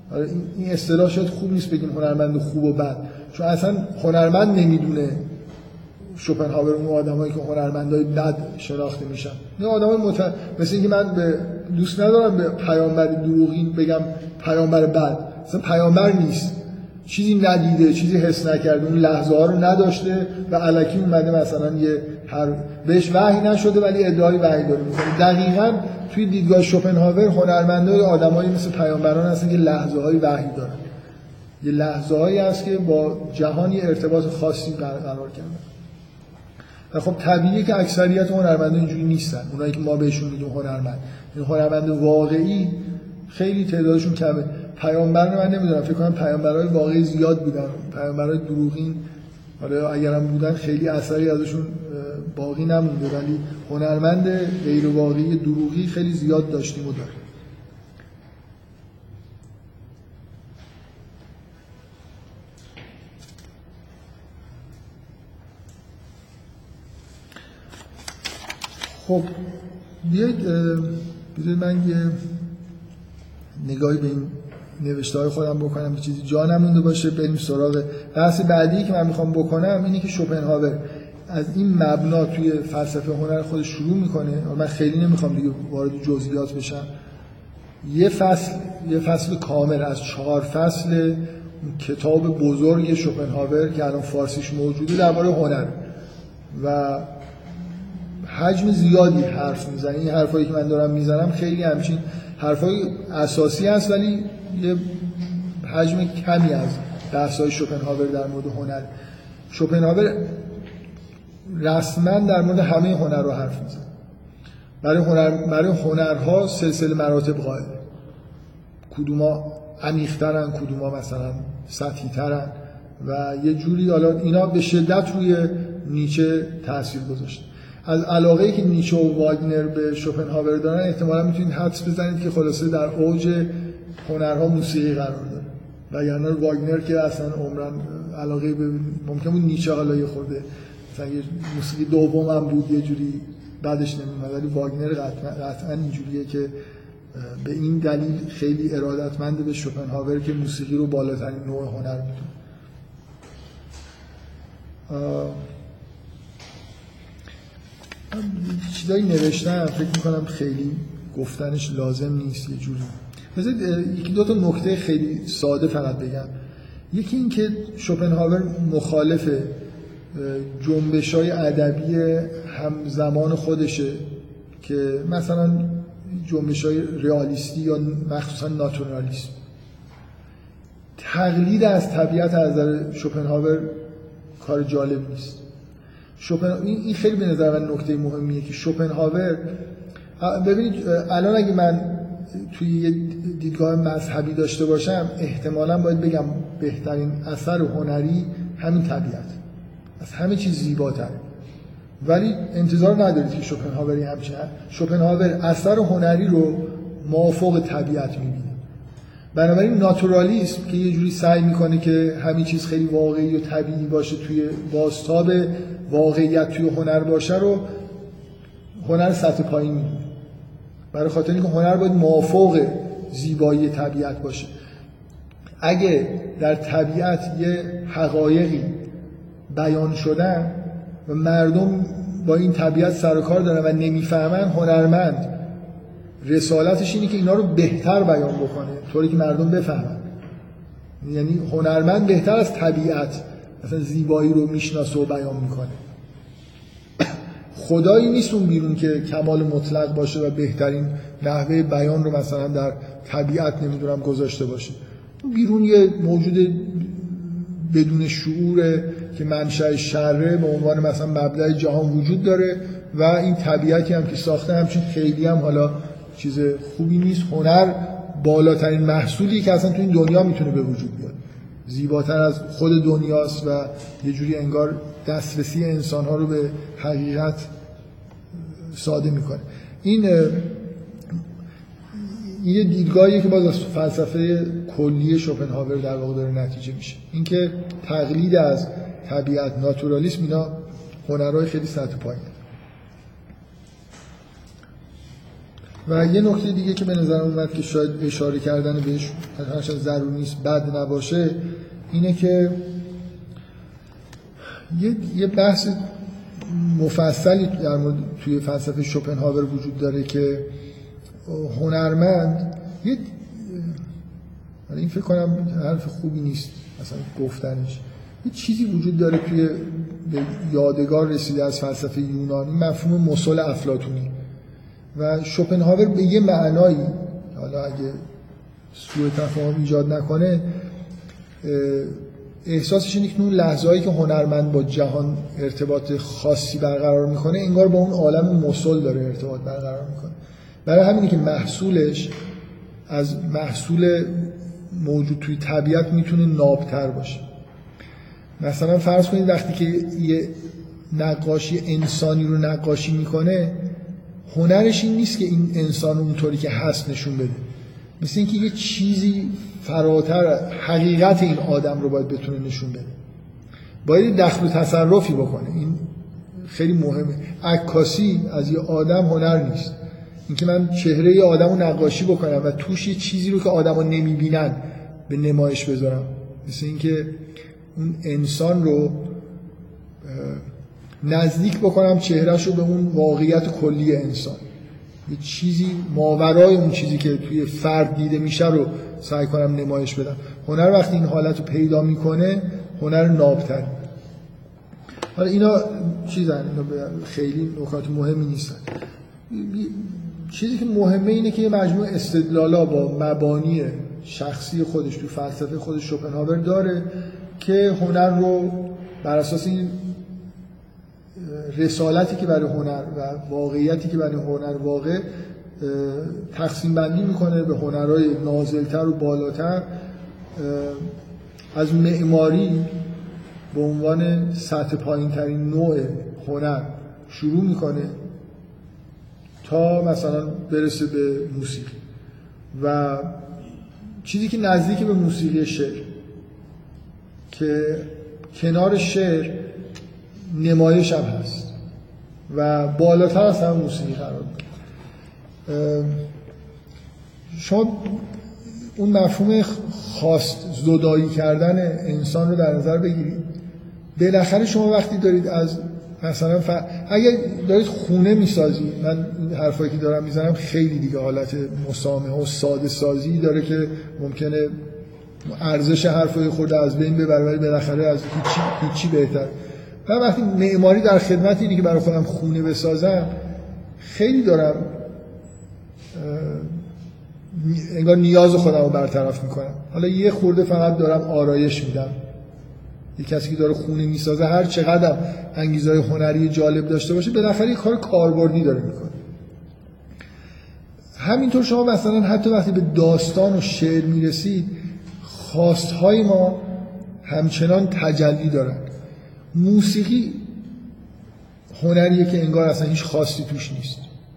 این اصطلاح شاید خوب نیست بگیم هنرمند خوب و بد، چون اصلا هنرمند نمیدونه شوپنهاور اون آدمایی که هنرمندای بد شناخته میشن. این آدمای مت... مثل اینکه من به دوست ندارم به پیامبر دروغین بگم پیامبر بد، اصلا پیامبر نیست، چیزی ندیده، چیزی حس نکرده، اون لحظه ها رو نداشته و الکی اومده مثلا یه هر بهش وحی نشده ولی ادعای وحی داره میکنه. دقیقاً توی دیدگاه شوپنهاور هنرمندای آدمایی مثل پیامبران هستن که لحظه های وحی دارن، یه لحظه هایی هست که با جهانی ارتباط خاصی قرار کردن. و خب طبیعیه که اکثریت هنرمندا اینجوری نیستن، اونایی که ما بهشون میگیم هنرمند، این هنرمند واقعی خیلی تعدادشون کمه. پیامبر من نمیدونم، فکر کنم پیامبرای واقعی زیاد بودن، پیامبرای دروغین حالا اگرم بودن خیلی اثری ازشون باقی نمونده، ولی هنرمند غیر واقعی دروغی خیلی زیاد داشتیم و داریم. خب بیاید بیاید من یه نگاهی به این نوشته‌های خودم بکنم که چیزی جا نمونده باشه. بریم سراغ بحث بعدی که من میخوام بکنم، اینه که شوپنهاور از این مبنا توی فلسفه هنر خودش شروع میکنه. من خیلی نمیخوام دیگه وارد جزئیات بشم. یه فصل یه فصل کامل از چهار فصل کتاب بزرگ شوپنهاور که الان فارسیش موجوده درباره هنر و حجم زیادی حرف میزنه. این حرفایی که من دارم میزنم خیلی همچین حرفای اساسی هست ولی یه حجم کمی از بحث‌های شوپنهاور در مورد هنر. شوپنهاور رسما در مورد همه هنر رو حرف میزنه. برای هنر برای هنرها سلسله مراتب قائل، کدوما عمیق‌ترن، کدوما مثلا سطحی‌ترن و یه جوری حالا اینا به شدت روی نیچه تاثیر گذاشته. از علاقه‌ای که نیچه و واگنر به شوپنهاور دارن احتمالاً میتونید حدس بزنید که خلاصه در اوج هنرها موسیقی قرار داره. وگرنه واگنر که اصلا عمرن علاقه به ممکن بود نیچه حالا یه خورده مثلا یه موسیقی دوم هم بود یه جوری بعدش نمیاد، ولی واگنر قطعا قطعا اینجوریه که به این دلیل خیلی ارادتمند به شوپنهاور که موسیقی رو بالاترین نوع هنر میدونه. چیزایی نوشتم فکر میکنم خیلی گفتنش لازم نیست، یه جوری مثلا یکی دو تا نکته خیلی ساده فقط بگم. یکی این که شوپنهاور مخالف جنبش‌های ادبی همزمان خودشه که مثلا جنبش‌های رئالیستی یا مخصوصا ناتورالیسم. تقلید از طبیعت از نظر شوپنهاور کار جالب نیست. شوپن این خیلی به نظر من نکته مهمیه که شوپنهاور، ببینید الان اگه من توی یه دیدگاه مذهبی داشته باشم احتمالاً باید بگم بهترین اثر هنری همین طبیعت، از همه چیز زیباتره، ولی انتظار ندارید که شوپنهاوری همچین. شوپنهاور اثر هنری رو مافوق طبیعت می‌بینه. بنابراین ناتورالیسم که یه جوری سعی میکنه که همین چیز خیلی واقعی و طبیعی باشه، توی بازتاب واقعیت توی هنر باشه، رو هنر سطح پایین میدونه. برای خاطر اینکه هنر باید مافوق زیبایی طبیعت باشه. اگه در طبیعت یه حقایقی بیان شدن و مردم با این طبیعت سر و کار دارن و نمیفهمن، هنرمند رسالتش اینه که اینا رو بهتر بیان بکنه طوری که مردم بفهمن. یعنی هنرمند بهتر از طبیعت مثلا زیبایی رو میشناسه و بیان میکنه. خدایی نیست اون بیرون که کمال مطلق باشه و بهترین نحوه بیان رو مثلا در طبیعت نمیدونم گذاشته باشه. بیرون یه موجود بدون شعوره که منشأ شره به عنوان مثلا مبدأ جهان وجود داره و این طبیعتی هم که ساخته همچین خیلی هم حالا چیز خوبی نیست. هنر بالاترین محصولی که اصلا تو این دنیا میتونه به وجود بیاد، زیباتر از خود دنیاست و یه جوری انگار دسترسی انسان‌ها رو به حقیقت ساده میکنه. این یه دیدگاهیه که باز از فلسفه کلی شوپنهاور در واقع داره نتیجه میشه، اینکه تقلید از طبیعت، ناتورالیسم، اینا هنرهای خیلی سطح پایینه. و یه نکته دیگه که به نظر اومد که شاید اشاره کردن بهش هرچند ضروری نیست بد نباشه اینه که یه یه بحث مفصلی در مورد توی فلسفه شوپنهاور وجود داره که هنرمند یه این فکر کنم حرف خوبی نیست مثلا گفتنش، یه چیزی وجود داره توی به یادگار رسیده از فلسفه یونانی، مفهوم مثل افلاطونی و شوپنهاور به یه معنایی، حالا اگه سوء تفاهم ایجاد نکنه، احساسش اینه که اون لحظه‌ای که هنرمند با جهان ارتباط خاصی برقرار میکنه انگار با اون عالم مثل داره ارتباط برقرار میکنه. برای همینه که محصولش از محصول موجود توی طبیعت میتونه نابتر باشه. مثلا فرض کنید وقتی که یه نقاشی انسانی رو نقاشی میکنه، هنرش این نیست که این انسان اونطوری که هست نشون بده، مثل اینکه یه چیزی فراتر حقیقت این آدم رو باید بتونه نشون بده، باید دخل و تصرفی بکنه. این خیلی مهمه. عکاسی از یه آدم هنر نیست، اینکه من چهره یه آدم رو نقاشی بکنم و توش یه چیزی رو که آدم ها نمیبینن به نمایش بذارم، مثل اینکه اون انسان رو نزدیک بکنم چهرهش رو به اون واقعیت کلی انسان، یه چیزی ماورای اون چیزی که توی فرد دیده میشه رو سعی کنم نمایش بدم. هنر وقتی این حالت رو پیدا میکنه هنر نابتر. حالا اینا چیزن، اینا خیلی نکات مهمی نیستن. چیزی که مهمه اینه که یه مجموعه استدلالا با مبانی شخصی خودش تو فلسفه خودش شوپنهاور داره که هنر رو بر اساس این رسالتی که برای هنر و واقعیتی که برای هنر واقع تقسیم بندی میکنه به هنرهای نازلتر و بالاتر. از معماری به عنوان سطح پایین ترین نوع هنر شروع میکنه تا مثلا برسه به موسیقی و چیزی که نزدیک به موسیقی شعر که کنار شعر نمایش هم هست و بالاتر از هم موسیقی قرار داره. شما اون مفهوم خواست زدایی کردن انسان رو در نظر بگیرید. بالاخره شما وقتی دارید از مثلا ف... اگر دارید خونه میسازید، من حرفایی که دارم میزنم خیلی دیگه حالت مسامحه و ساده سازی داره که ممکنه ارزش حرفای خود از بین ببره، ولی بالاخره از هیچی هیچی بهتر. من وقتی معماری در خدمت اینه که برای خودم خونه بسازم، خیلی دارم انگار نیاز خودم رو برطرف میکنم. حالا یه خورده فقط دارم آرایش میدم. یه کسی که داره خونه میسازه هر چقدر انگیزهای هنری جالب داشته باشه بالاخره یه کار کاربردی داره میکنه. همینطور شما مثلا حتی وقتی به داستان و شعر میرسید، خواستهای ما همچنان تجلی دارن. موسیقی هنریه که انگار اصلا هیچ خواستی توش نیست،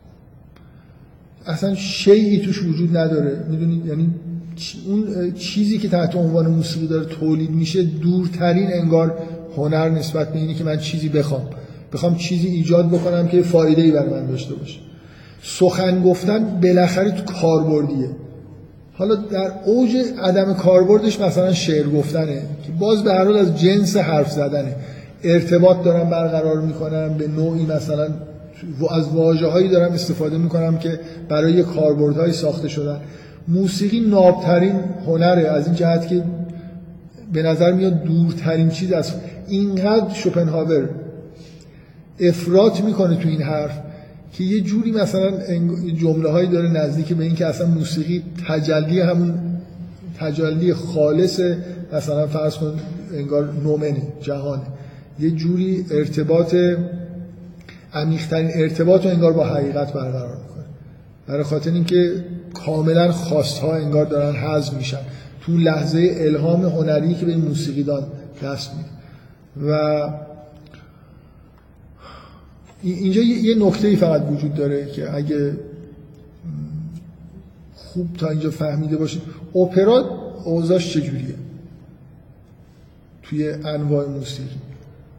اصلا شیئی توش وجود نداره. میدونید یعنی اون چیزی که تحت عنوان موسیقی داره تولید میشه دورترین انگار هنر نسبت به اینی که من چیزی بخوام بخوام چیزی ایجاد بکنم که فایده‌ای برای من داشته باشه. سخن گفتن بالاخره تو کاربردیه. حالا در اوج عدم کاربردش مثلا شعر گفتنه که باز به هر حال از جنس حرف زدنه، ارتباط دارم برقرار میکنم به نوعی، مثلا از واژه‌هایی دارم استفاده میکنم که برای کاربردهای ساخته شدن. موسیقی نابترین هنره از این جهت که به نظر میاد دورترین چیز است. اینقدر شوپنهاور افراط میکنه تو این حرف که یه جوری مثلا جمله هایی داره نزدیک به این که اصلا موسیقی تجلی همون تجلی خالص مثلا فرض کن انگار نومنه جهانه، یه جوری ارتباط عمیق‌ترین ارتباط رو انگار با حقیقت برقرار میکنه، برای خاطر اینکه کاملا خواستها انگار دارن حذف میشن تو لحظه الهام هنری که به این موسیقیدان دست میده. و اینجا یه نکته‌ای فقط وجود داره که اگه خوب تا اینجا فهمیده باشید، اپرا اوضاعش چجوریه توی انواع موسیقی؟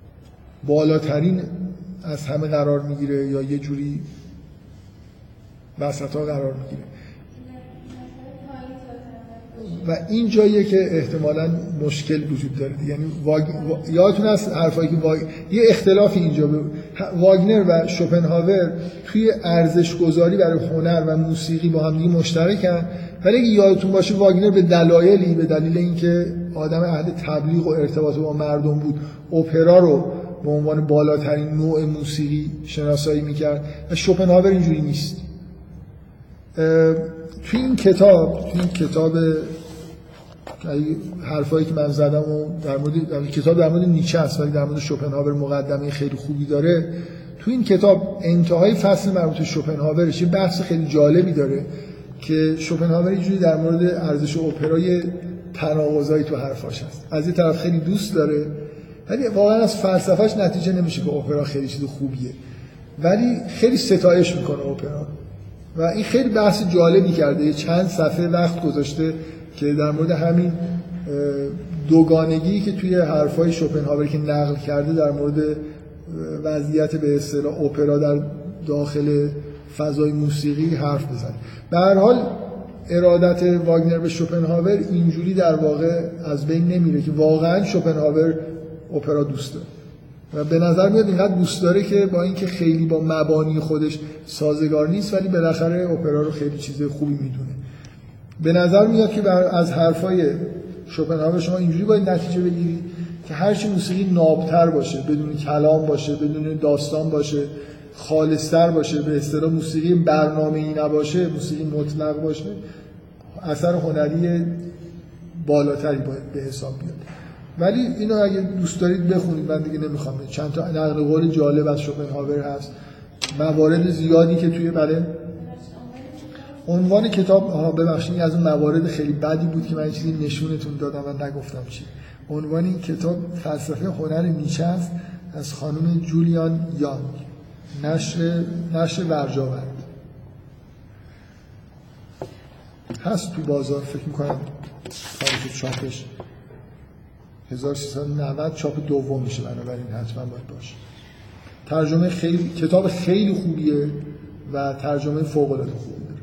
بالاترین از همه قرار میگیره یا یه جوری وسط‌ها قرار میگیره و این جاییه که احتمالاً مشکل وجود داره. یعنی واگ... یادتون هست حرفایی که واگ... یه اختلافی اینجا ب... واگنر و شوپنهاور توی ارزش گذاری برای هنر و موسیقی با هم دیگه مشترکن، ولی اگه یادتون باشه واگنر به دلایلی، به دلیل اینکه آدم اهل تبلیغ و ارتباط با مردم بود، اپرا رو به عنوان بالاترین نوع موسیقی شناسایی میکرد و شوپنهاور اینجوری نیست. توی این کتاب توی این کتاب حرفایی که من زدم و در مورد کتاب در مورد نیچه است ولی در مورد شوپنهاور مقدمه خیلی خوبی داره. توی این کتاب انتهای فصل مربوط به شوپنهاورش یه بحث خیلی جالبی داره که شوپنهاور اینجوری در مورد ارزش اپرای تناقضایی تو حرفاش هست. از این طرف خیلی دوست داره ولی واقعا از فلسفه‌اش نتیجه نمیشه که اپرا خیلی چیز خوبیه، ولی خیلی ستایش میکنه اپرا و این خیلی بحث جالبی کرده. چند صفحه وقت گذاشته که در مورد همین دوگانگی که توی حرفای شوپنهاور که نقل کرده در مورد وضعیت به اصطلاح اپرا در داخل فضای موسیقی حرف بزنه. به هر حال ارادت واگنر به شوپنهاور اینجوری در واقع از بین نمیره که واقعا شوپنهاور اپرا دوست داره و به نظر میاد اینقدر دوست داره که با اینکه خیلی با مبانی خودش سازگار نیست ولی بالاخره اپرا رو خیلی چیز خوبی میدونه. به نظر میاد که از حرفای شوپنهاور شما اینجوری باید نتیجه بگیرید که هرچی موسیقی نابتر باشه، بدون کلام باشه، بدون داستان باشه، خالص‌تر باشه، به اصطلاح موسیقی برنامه‌ای نباشه، موسیقی مطلق باشه، اثر هنری بالاتری باید به حساب بیاد. ولی اینو اگه دوست دارید بخونید، من دیگه نمیخوام. چند تا نقل قول جالب از شوپنهاور هست، موارد زیادی که توی بله عنوان کتاب ها ببخشید از اون موارد خیلی بدی بود که من چیزی نشونتون دادم و نگفتم چی. عنوان این کتاب فلسفه هنر نیچه است از خانم جولیان یانگ، نشر نشر ورجاوند هست تو بازار. فکر میکنم تاریخ چاپش هزار و سیصد و نود چاپ دوم میشه، بنابراین حتما باید باشه. ترجمه خیلی کتاب خیلی خوبیه و ترجمه فوق العاده خوبی داره.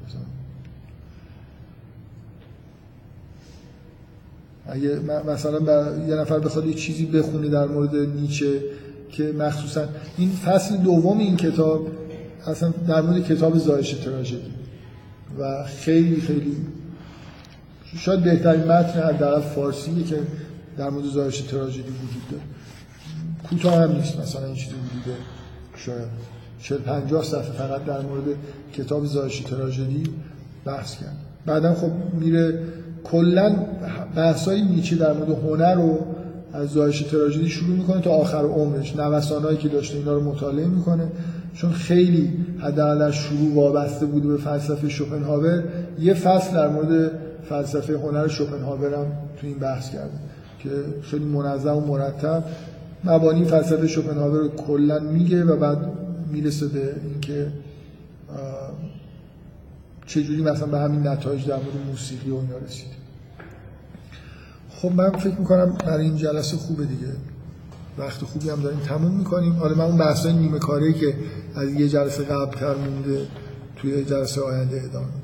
اگه مثلا یه نفر بخواد یه چیزی بخونه در مورد نیچه که مخصوصا این فصل دوم این کتاب اصلا در مورد کتاب زایش تراژدی و خیلی خیلی شاید بهترین متن حداقل فارسیه که در مورد زایش تراژدی وجود داره. کوتاه هم نیست، مثلا این چیزی بوده شاید چهل پنجاه صفحه فقط در مورد کتاب زایش تراژدی بحث کرد. بعدم خب میره کلا بحثای نیچه در مورد هنر رو از زایش تراژدی شروع میکنه تا آخر عمرش، نوسانایی که داشته اینا رو مطالعه میکنه. چون خیلی حداقل در شروع وابسته بود به فلسفه شوپنهاور، یه فصل در مورد فلسفه هنر شوپنهاور هم تو این بحث کرده که خیلی منظم و مرتب مبانی فلسفه شوپنهاور رو کلا میگه و بعد میرسه به اینکه چجوری مثلا به همین نتایج در مورد موسیقی و اینا رسید. خب من فکر میکنم برای این جلسه خوبه دیگه، وقت خوبی هم داریم تموم میکنیم. حالا من اون بحثای نیمه کاری که از یه جلسه قبل تر مونده توی جلسه آینده ادامه